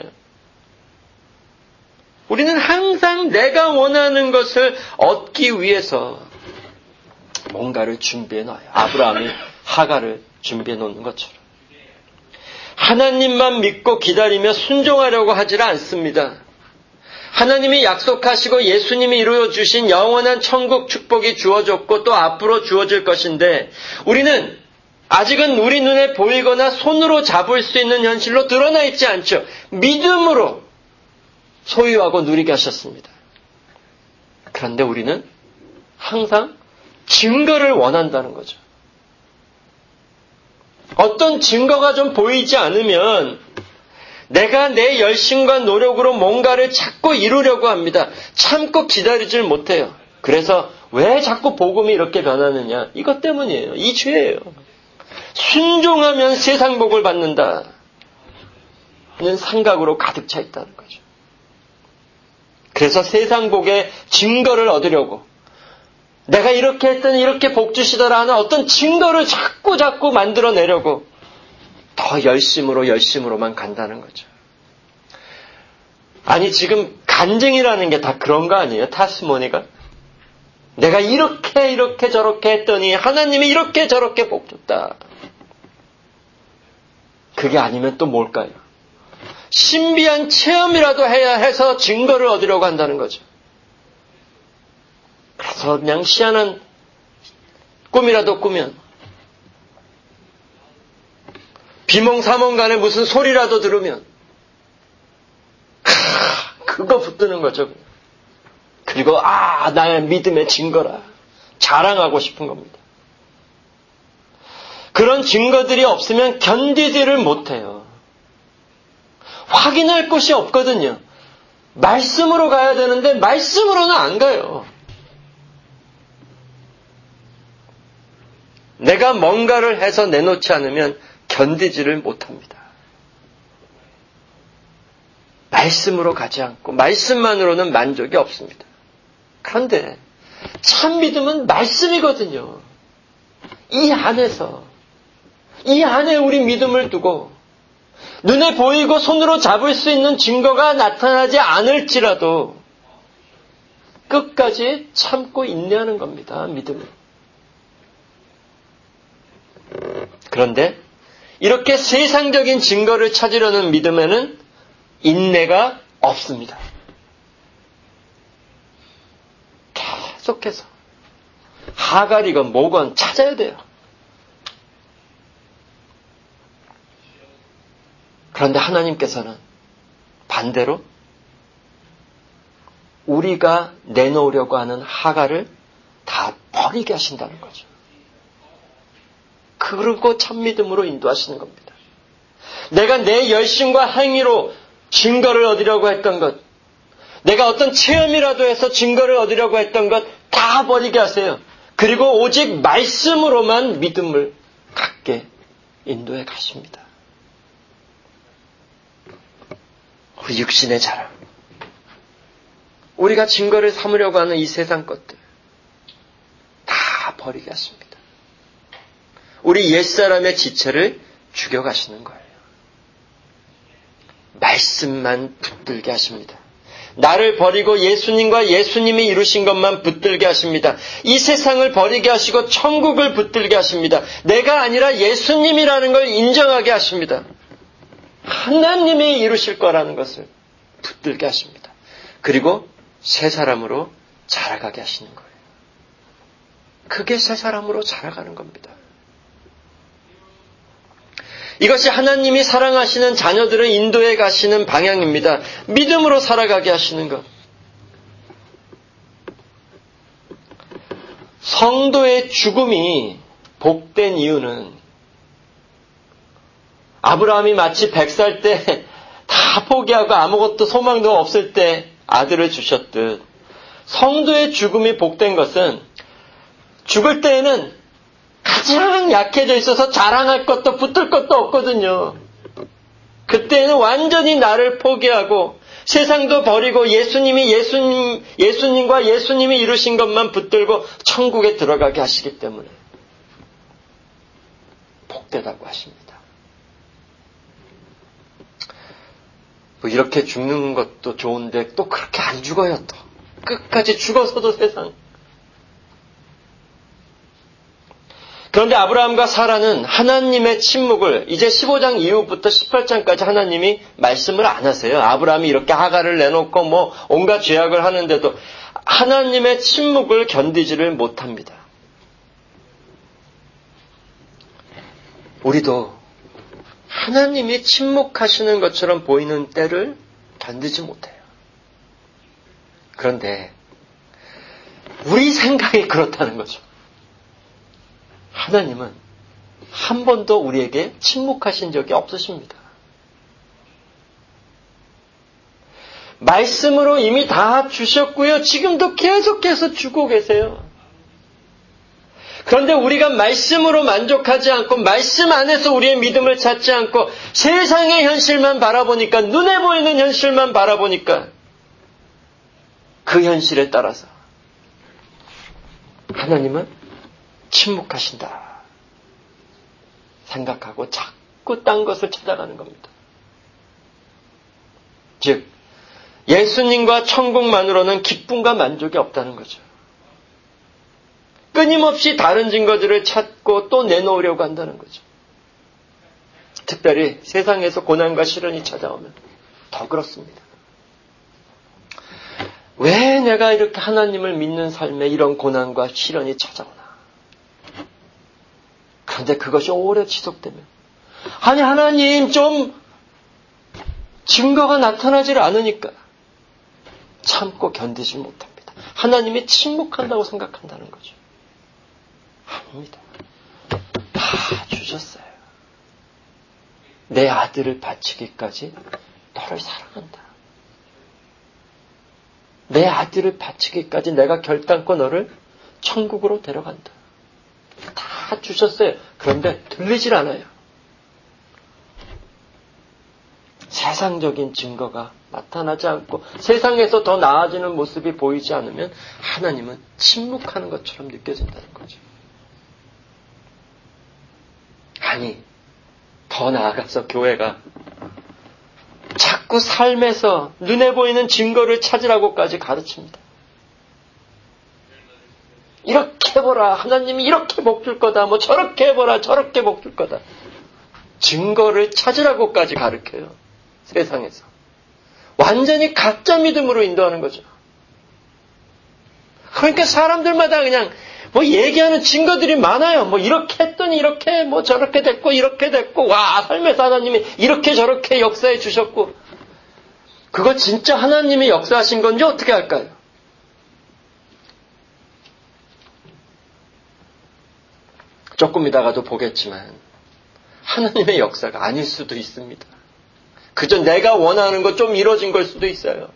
우리는 항상 내가 원하는 것을 얻기 위해서 뭔가를 준비해 놔요. 아브라함이 하갈을 준비해 놓는 것처럼. 하나님만 믿고 기다리며 순종하려고 하지를 않습니다. 하나님이 약속하시고 예수님이 이루어주신 영원한 천국 축복이 주어졌고 또 앞으로 주어질 것인데 우리는 아직은 우리 눈에 보이거나 손으로 잡을 수 있는 현실로 드러나 있지 않죠. 믿음으로 소유하고 누리게 하셨습니다. 그런데 우리는 항상 증거를 원한다는 거죠. 어떤 증거가 좀 보이지 않으면 내가 내 열심과 노력으로 뭔가를 자꾸 이루려고 합니다. 참고 기다리질 못해요. 그래서 왜 자꾸 복음이 이렇게 변하느냐? 이것 때문이에요. 이 죄예요. 순종하면 세상 복을 받는다는 생각으로 가득 차 있다는 거죠. 그래서 세상 복의 증거를 얻으려고 내가 이렇게 했더니 이렇게 복 주시더라 하는 어떤 증거를 자꾸 만들어내려고 더 열심으로만 간다는 거죠. 아니 지금 간증이라는 게 다 그런 거 아니에요? 타스모니가? 내가 이렇게 저렇게 했더니 하나님이 이렇게 저렇게 복 줬다. 그게 아니면 또 뭘까요? 신비한 체험이라도 해야 해서 증거를 얻으려고 한다는 거죠. 그래서 그냥 희한한 꿈이라도 꾸면 비몽사몽간에 무슨 소리라도 들으면 그거 붙드는 거죠. 그리고 나의 믿음의 증거라 자랑하고 싶은 겁니다. 그런 증거들이 없으면 견디지를 못해요. 확인할 곳이 없거든요. 말씀으로 가야 되는데 말씀으로는 안 가요. 내가 뭔가를 해서 내놓지 않으면 견디지를 못합니다. 말씀으로 가지 않고 말씀만으로는 만족이 없습니다. 그런데 참 믿음은 말씀이거든요. 이 안에 우리 믿음을 두고 눈에 보이고 손으로 잡을 수 있는 증거가 나타나지 않을지라도 끝까지 참고 인내하는 겁니다. 믿음은. 그런데 이렇게 세상적인 증거를 찾으려는 믿음에는 인내가 없습니다. 계속해서 하갈이건 뭐건 찾아야 돼요. 그런데 하나님께서는 반대로 우리가 내놓으려고 하는 하갈을 다 버리게 하신다는 거죠. 그리고 참믿음으로 인도하시는 겁니다. 내가 내 열심과 행위로 증거를 얻으려고 했던 것, 내가 어떤 체험이라도 해서 증거를 얻으려고 했던 것 다 버리게 하세요. 그리고 오직 말씀으로만 믿음을 갖게 인도해 가십니다. 우리 육신의 자랑, 우리가 증거를 삼으려고 하는 이 세상 것들 다 버리게 하십니다. 우리 옛사람의 지체를 죽여가시는 거예요. 말씀만 붙들게 하십니다. 나를 버리고 예수님과 예수님이 이루신 것만 붙들게 하십니다. 이 세상을 버리게 하시고 천국을 붙들게 하십니다. 내가 아니라 예수님이라는 걸 인정하게 하십니다. 하나님이 이루실 거라는 것을 붙들게 하십니다. 그리고 새 사람으로 자라가게 하시는 거예요. 그게 새 사람으로 자라가는 겁니다. 이것이 하나님이 사랑하시는 자녀들을 인도해 가시는 방향입니다. 믿음으로 살아가게 하시는 것. 성도의 죽음이 복된 이유는 아브라함이 마치 100살 때 다 포기하고 아무것도 소망도 없을 때 아들을 주셨듯 성도의 죽음이 복된 것은 죽을 때에는 가장 약해져 있어서 자랑할 것도 붙들 것도 없거든요. 그때는 완전히 나를 포기하고 세상도 버리고 예수님과 예수님이 이루신 것만 붙들고 천국에 들어가게 하시기 때문에 복되다고 하십니다. 뭐 이렇게 죽는 것도 좋은데 또 그렇게 안 죽어요. 또 끝까지 죽어서도 세상. 그런데 아브라함과 사라는 하나님의 침묵을 이제 15장 이후부터 18장까지 하나님이 말씀을 안 하세요. 아브라함이 이렇게 하갈을 내놓고 뭐 온갖 죄악을 하는데도 하나님의 침묵을 견디지를 못합니다. 우리도 하나님이 침묵하시는 것처럼 보이는 때를 견디지 못해요. 그런데 우리 생각이 그렇다는 거죠. 하나님은 한 번도 우리에게 침묵하신 적이 없으십니다. 말씀으로 이미 다 주셨고요. 지금도 계속해서 주고 계세요. 그런데 우리가 말씀으로 만족하지 않고 말씀 안에서 우리의 믿음을 찾지 않고 세상의 현실만 바라보니까 눈에 보이는 현실만 바라보니까 그 현실에 따라서 하나님은 침묵하신다 생각하고 자꾸 딴 것을 찾아가는 겁니다. 즉 예수님과 천국만으로는 기쁨과 만족이 없다는 거죠. 끊임없이 다른 증거들을 찾고 또 내놓으려고 한다는 거죠. 특별히 세상에서 고난과 시련이 찾아오면 더 그렇습니다. 왜 내가 이렇게 하나님을 믿는 삶에 이런 고난과 시련이 찾아오나? 그런데 그것이 오래 지속되면 아니 하나님 좀 증거가 나타나질 않으니까 참고 견디지 못합니다. 하나님이 침묵한다고 생각한다는 거죠. 아닙니다. 다 주셨어요. 내 아들을 바치기까지 너를 사랑한다. 내 아들을 바치기까지 내가 결단코 너를 천국으로 데려간다. 다 주셨어요. 그런데 들리질 않아요. 세상적인 증거가 나타나지 않고 세상에서 더 나아지는 모습이 보이지 않으면 하나님은 침묵하는 것처럼 느껴진다는 거죠. 아니, 더 나아가서 교회가 자꾸 삶에서 눈에 보이는 증거를 찾으라고까지 가르칩니다. 이렇게 해보라. 하나님이 이렇게 복 줄 거다. 뭐 저렇게 해보라. 저렇게 복 줄 거다. 증거를 찾으라고까지 가르쳐요. 세상에서. 완전히 가짜 믿음으로 인도하는 거죠. 그러니까 사람들마다 그냥 얘기하는 증거들이 많아요. 이렇게 했더니 이렇게 저렇게 됐고 이렇게 됐고 와 삶에서 하나님이 이렇게 저렇게 역사해 주셨고 그거 진짜 하나님이 역사하신 건지 어떻게 할까요? 조금 이따가도 보겠지만 하나님의 역사가 아닐 수도 있습니다. 그저 내가 원하는 거 좀 이루어진 걸 수도 있어요.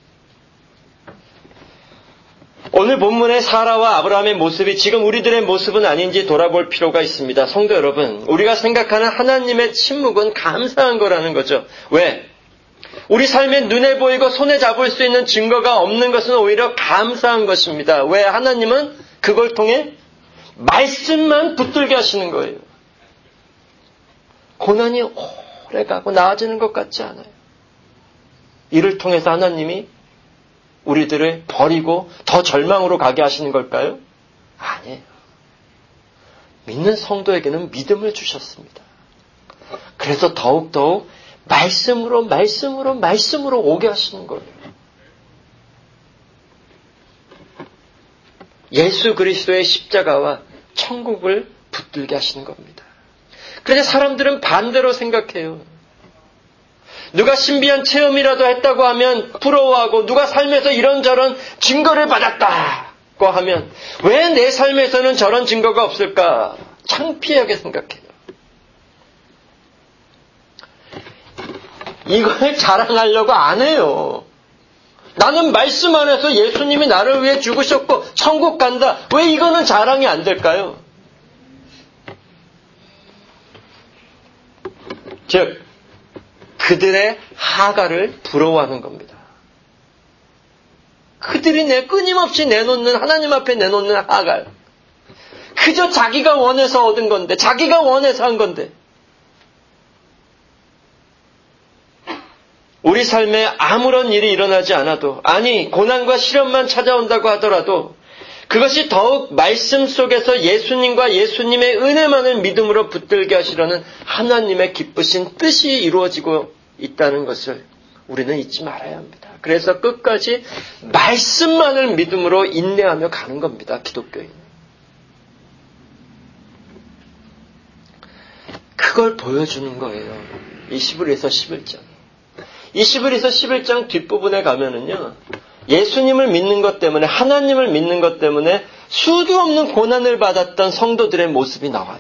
오늘 본문의 사라와 아브라함의 모습이 지금 우리들의 모습은 아닌지 돌아볼 필요가 있습니다. 성도 여러분, 우리가 생각하는 하나님의 침묵은 감사한 거라는 거죠. 왜? 우리 삶에 눈에 보이고 손에 잡을 수 있는 증거가 없는 것은 오히려 감사한 것입니다. 왜? 하나님은 그걸 통해 말씀만 붙들게 하시는 거예요. 고난이 오래 가고 나아지는 것 같지 않아요. 이를 통해서 하나님이 우리들을 버리고 더 절망으로 가게 하시는 걸까요? 아니에요. 믿는 성도에게는 믿음을 주셨습니다. 그래서 더욱더욱 말씀으로 오게 하시는 거예요. 예수 그리스도의 십자가와 천국을 붙들게 하시는 겁니다. 그런데 사람들은 반대로 생각해요. 누가 신비한 체험이라도 했다고 하면 부러워하고 누가 삶에서 이런저런 증거를 받았다고 하면 왜 내 삶에서는 저런 증거가 없을까? 창피하게 생각해요. 이걸 자랑하려고 안 해요. 나는 말씀 안에서 예수님이 나를 위해 죽으셨고 천국 간다. 왜 이거는 자랑이 안 될까요? 즉 그들의 하가를 부러워하는 겁니다. 그들이 끊임없이 내놓는 하나님 앞에 내놓는 하갈. 그저 자기가 원해서 얻은 건데 자기가 원해서 한 건데 우리 삶에 아무런 일이 일어나지 않아도 아니 고난과 시련만 찾아온다고 하더라도 그것이 더욱 말씀 속에서 예수님과 예수님의 은혜만을 믿음으로 붙들게 하시려는 하나님의 기쁘신 뜻이 이루어지고 있다는 것을 우리는 잊지 말아야 합니다. 그래서 끝까지 말씀만을 믿음으로 인내하며 가는 겁니다. 기독교인. 그걸 보여주는 거예요. 이 11에서 11장. 이 11에서 11장 뒷부분에 가면은요. 예수님을 믿는 것 때문에 하나님을 믿는 것 때문에 수도 없는 고난을 받았던 성도들의 모습이 나와요.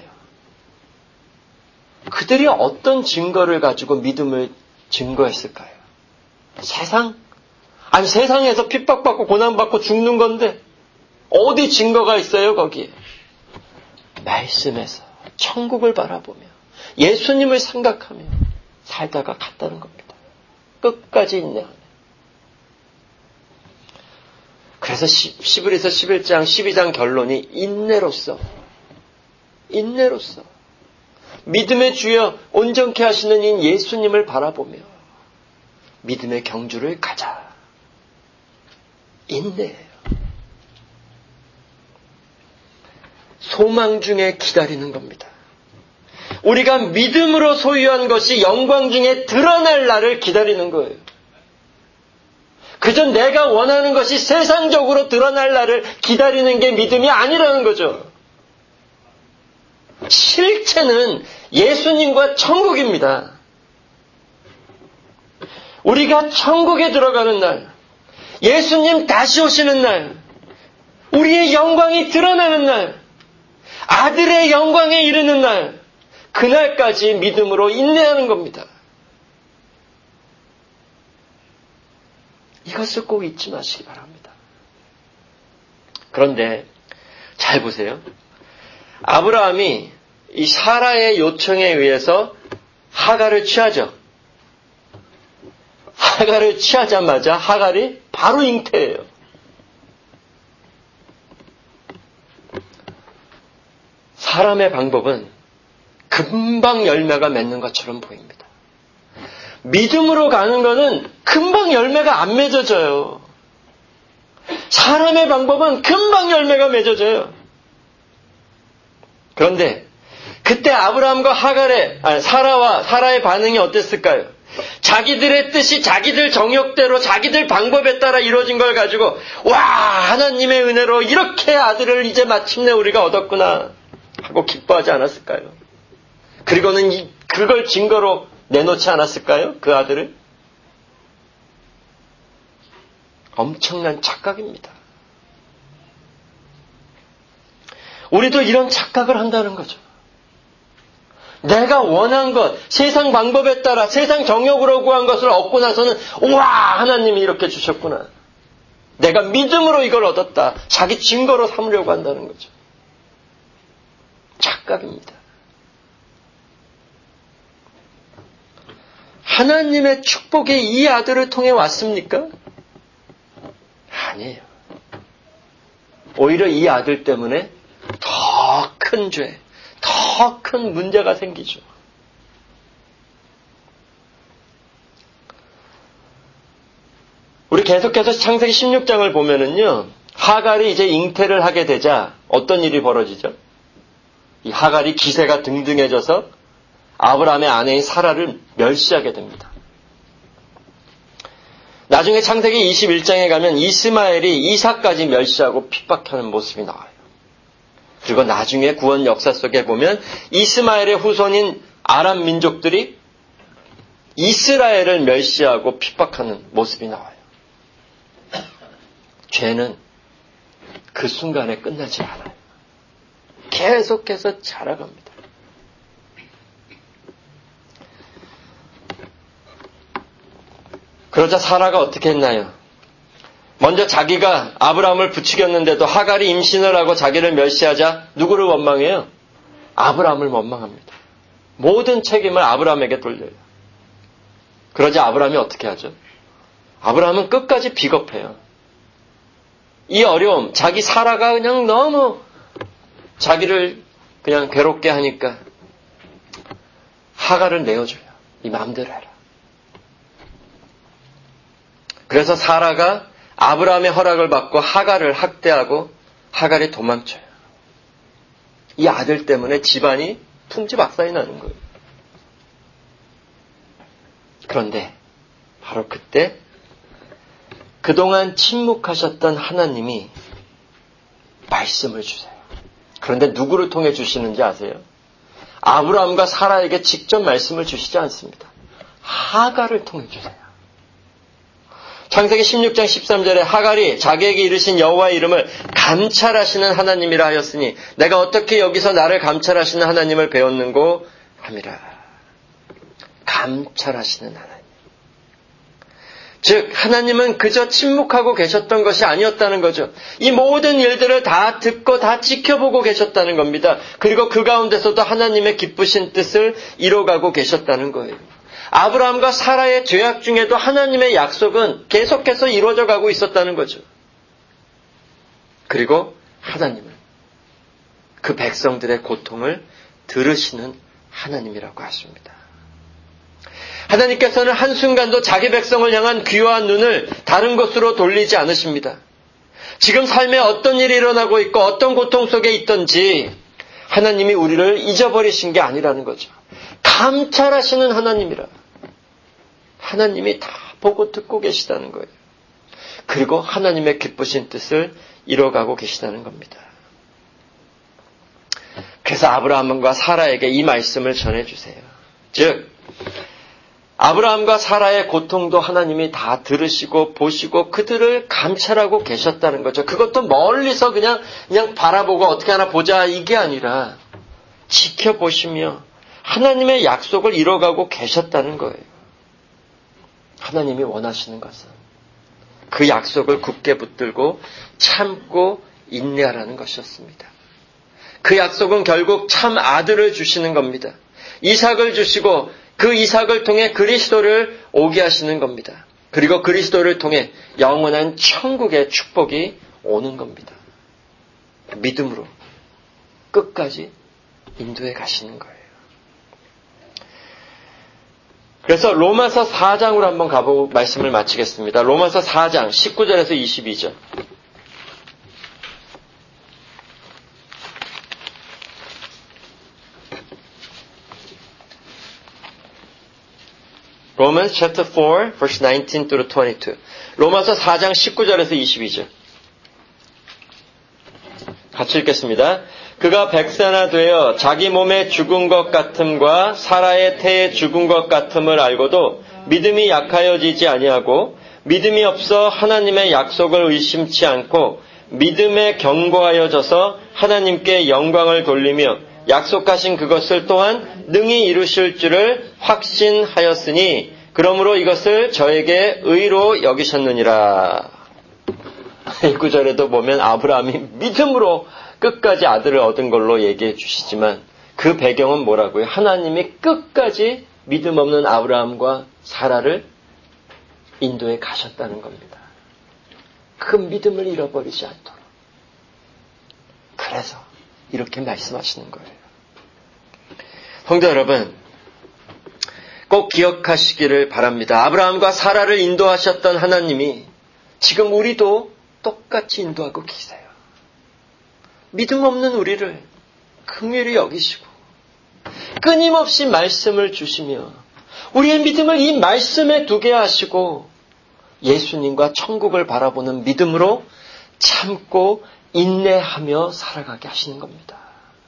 그들이 어떤 증거를 가지고 믿음을 증거했을까요? 세상? 아니 세상에서 핍박받고 고난받고 죽는 건데 어디 증거가 있어요 거기에? 말씀에서 천국을 바라보며 예수님을 생각하며 살다가 갔다는 겁니다. 끝까지 인내하며. 그래서 11에서 11장 12장 결론이 인내로서 믿음의 주여 온전케 하시는 이 예수님을 바라보며 믿음의 경주를 가자. 인내예요. 소망 중에 기다리는 겁니다. 우리가 믿음으로 소유한 것이 영광 중에 드러날 날을 기다리는 거예요. 그저 내가 원하는 것이 세상적으로 드러날 날을 기다리는 게 믿음이 아니라는 거죠. 실체는 예수님과 천국입니다. 우리가 천국에 들어가는 날, 예수님 다시 오시는 날, 우리의 영광이 드러나는 날, 아들의 영광에 이르는 날, 그날까지 믿음으로 인내하는 겁니다. 이것을 꼭 잊지 마시기 바랍니다. 그런데 잘 보세요. 아브라함이 이 사라의 요청에 의해서 하갈을 취하죠. 하갈을 취하자마자 하갈이 바로 잉태예요. 사람의 방법은 금방 열매가 맺는 것처럼 보입니다. 믿음으로 가는 것은 금방 열매가 안 맺어져요. 사람의 방법은 금방 열매가 맺어져요. 그런데 그때 아브라함과 사라의 반응이 어땠을까요? 자기들의 뜻이 자기들 정욕대로 자기들 방법에 따라 이루어진 걸 가지고 와, 하나님의 은혜로 이렇게 아들을 이제 마침내 우리가 얻었구나 하고 기뻐하지 않았을까요? 그리고는 그걸 증거로 내놓지 않았을까요? 그 아들을? 엄청난 착각입니다. 우리도 이런 착각을 한다는 거죠. 내가 원한 것, 세상 방법에 따라 세상 정욕으로 구한 것을 얻고 나서는 우와, 하나님이 이렇게 주셨구나. 내가 믿음으로 이걸 얻었다. 자기 증거로 삼으려고 한다는 거죠. 착각입니다. 하나님의 축복이 이 아들을 통해 왔습니까? 아니에요. 오히려 이 아들 때문에 더 큰 죄, 더 큰 문제가 생기죠. 우리 계속해서 창세기 16장을 보면은요, 하갈이 이제 잉태를 하게 되자 어떤 일이 벌어지죠? 이 하갈이 기세가 등등해져서 아브라함의 아내인 사라를 멸시하게 됩니다. 나중에 창세기 21장에 가면 이스마엘이 이삭까지 멸시하고 핍박하는 모습이 나와요. 그리고 나중에 구원 역사 속에 보면 이스마엘의 후손인 아람 민족들이 이스라엘을 멸시하고 핍박하는 모습이 나와요. 죄는 그 순간에 끝나지 않아요. 계속해서 자라갑니다. 그러자 사라가 어떻게 했나요? 먼저 자기가 아브라함을 부추겼는데도 하갈이 임신을 하고 자기를 멸시하자 누구를 원망해요? 아브라함을 원망합니다. 모든 책임을 아브라함에게 돌려요. 그러자 아브라함이 어떻게 하죠? 아브라함은 끝까지 비겁해요. 이 어려움, 자기 사라가 그냥 너무 자기를 그냥 괴롭게 하니까 하갈을 내어줘요. 네 마음대로 해라. 그래서 사라가 아브라함의 허락을 받고 하갈을 학대하고 하갈이 도망쳐요. 이 아들 때문에 집안이 풍지박산이 나는 거예요. 그런데 바로 그때 그동안 침묵하셨던 하나님이 말씀을 주세요. 그런데 누구를 통해 주시는지 아세요? 아브라함과 사라에게 직접 말씀을 주시지 않습니다. 하갈을 통해 주세요. 창세기 16장 13절에 하갈이 자기에게 이르신 여호와의 이름을 감찰하시는 하나님이라 하였으니 내가 어떻게 여기서 나를 감찰하시는 하나님을 배웠는고 함이라. 감찰하시는 하나님. 즉 하나님은 그저 침묵하고 계셨던 것이 아니었다는 거죠. 이 모든 일들을 다 듣고 다 지켜보고 계셨다는 겁니다. 그리고 그 가운데서도 하나님의 기쁘신 뜻을 이뤄가고 계셨다는 거예요. 아브라함과 사라의 죄악 중에도 하나님의 약속은 계속해서 이루어져 가고 있었다는 거죠. 그리고 하나님은 그 백성들의 고통을 들으시는 하나님이라고 하십니다. 하나님께서는 한순간도 자기 백성을 향한 귀와 눈을 다른 곳으로 돌리지 않으십니다. 지금 삶에 어떤 일이 일어나고 있고 어떤 고통 속에 있든지 하나님이 우리를 잊어버리신 게 아니라는 거죠. 감찰하시는 하나님이라. 하나님이 다 보고 듣고 계시다는 거예요. 그리고 하나님의 기쁘신 뜻을 이뤄가고 계시다는 겁니다. 그래서 아브라함과 사라에게 이 말씀을 전해주세요. 즉 아브라함과 사라의 고통도 하나님이 다 들으시고 보시고 그들을 감찰하고 계셨다는 거죠. 그것도 멀리서 그냥 바라보고 어떻게 하나 보자 이게 아니라 지켜보시며 하나님의 약속을 이뤄가고 계셨다는 거예요. 하나님이 원하시는 것은 그 약속을 굳게 붙들고 참고 인내하라는 것이었습니다. 그 약속은 결국 참 아들을 주시는 겁니다. 이삭을 주시고 그 이삭을 통해 그리스도를 오게 하시는 겁니다. 그리고 그리스도를 통해 영원한 천국의 축복이 오는 겁니다. 믿음으로 끝까지 인도해 가시는 거예요. 그래서 로마서 4장으로 한번 가보고 말씀을 마치겠습니다. 로마서 4장 19절에서 22절. Romans chapter 4, verse 19 through 22. 로마서 4장 19절에서 22절. 같이 읽겠습니다. 그가 백세나 되어 자기 몸에 죽은 것 같음과 사라의 태에 죽은 것 같음을 알고도 믿음이 약하여지지 아니하고 믿음이 없어 하나님의 약속을 의심치 않고 믿음에 견고하여져서 하나님께 영광을 돌리며 약속하신 그것을 또한 능히 이루실 줄을 확신하였으니 그러므로 이것을 저에게 의로 여기셨느니라. 이 구절에도 보면 아브라함이 믿음으로 끝까지 아들을 얻은 걸로 얘기해 주시지만 그 배경은 뭐라고요? 하나님이 끝까지 믿음 없는 아브라함과 사라를 인도에 가셨다는 겁니다. 그 믿음을 잃어버리지 않도록. 그래서 이렇게 말씀하시는 거예요. 성도 여러분, 꼭 기억하시기를 바랍니다. 아브라함과 사라를 인도하셨던 하나님이 지금 우리도 똑같이 인도하고 계세요. 믿음 없는 우리를 긍휼히 여기시고 끊임없이 말씀을 주시며 우리의 믿음을 이 말씀에 두게 하시고 예수님과 천국을 바라보는 믿음으로 참고 인내하며 살아가게 하시는 겁니다.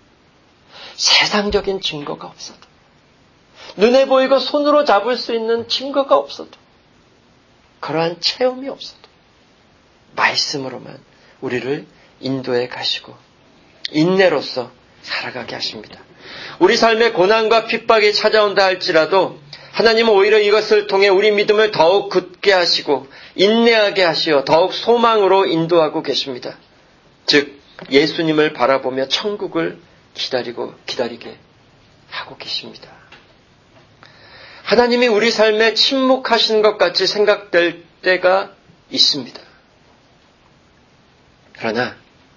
세상적인 증거가 없어도 눈에 보이고 손으로 잡을 수 있는 증거가 없어도 그러한 체험이 없어도 말씀으로만 우리를 인도해 가시고 인내로서 살아가게 하십니다. 우리 삶에 고난과 핍박이 찾아온다 할지라도 하나님은 오히려 이것을 통해 우리 믿음을 더욱 굳게 하시고 인내하게 하시어 더욱 소망으로 인도하고 계십니다. 즉 예수님을 바라보며 천국을 기다리게 하고 계십니다. 하나님이 우리 삶에 침묵하시는 것 같이 생각될 때가 있습니다. 그러나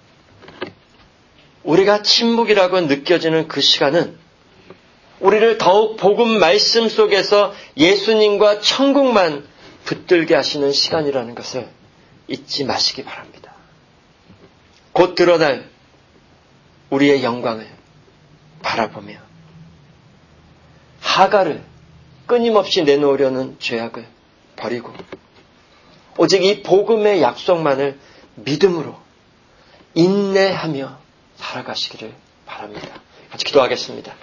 우리가 침묵이라고 느껴지는 그 시간은 우리를 더욱 복음 말씀 속에서 예수님과 천국만 붙들게 하시는 시간이라는 것을 잊지 마시기 바랍니다. 곧 드러날 우리의 영광을 바라보며 하갈을 끊임없이 내놓으려는 죄악을 버리고 오직 이 복음의 약속만을 믿음으로 인내하며 살아가시기를 바랍니다. 같이 기도하겠습니다.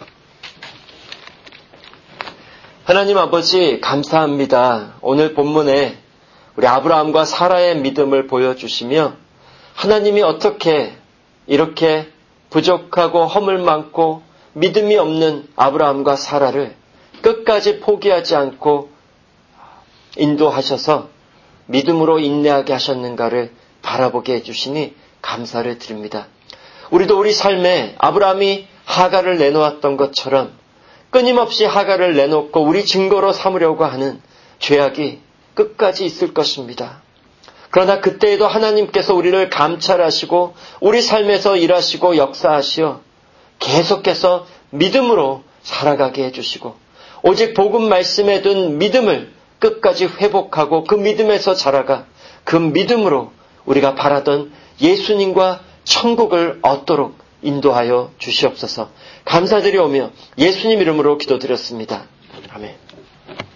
하나님 아버지 감사합니다. 오늘 본문에 우리 아브라함과 사라의 믿음을 보여주시며 하나님이 어떻게 이렇게 부족하고 허물 많고 믿음이 없는 아브라함과 사라를 끝까지 포기하지 않고 인도하셔서 믿음으로 인내하게 하셨는가를 바라보게 해주시니 감사를 드립니다. 우리도 우리 삶에 아브라함이 하갈을 내놓았던 것처럼 끊임없이 하갈을 내놓고 우리 증거로 삼으려고 하는 죄악이 끝까지 있을 것입니다. 그러나 그때에도 하나님께서 우리를 감찰하시고 우리 삶에서 일하시고 역사하시어 계속해서 믿음으로 살아가게 해주시고 오직 복음 말씀에 둔 믿음을 끝까지 회복하고 그 믿음에서 자라가 그 믿음으로 우리가 바라던 예수님과 천국을 얻도록 인도하여 주시옵소서. 감사드리오며 예수님 이름으로 기도드렸습니다. 아멘.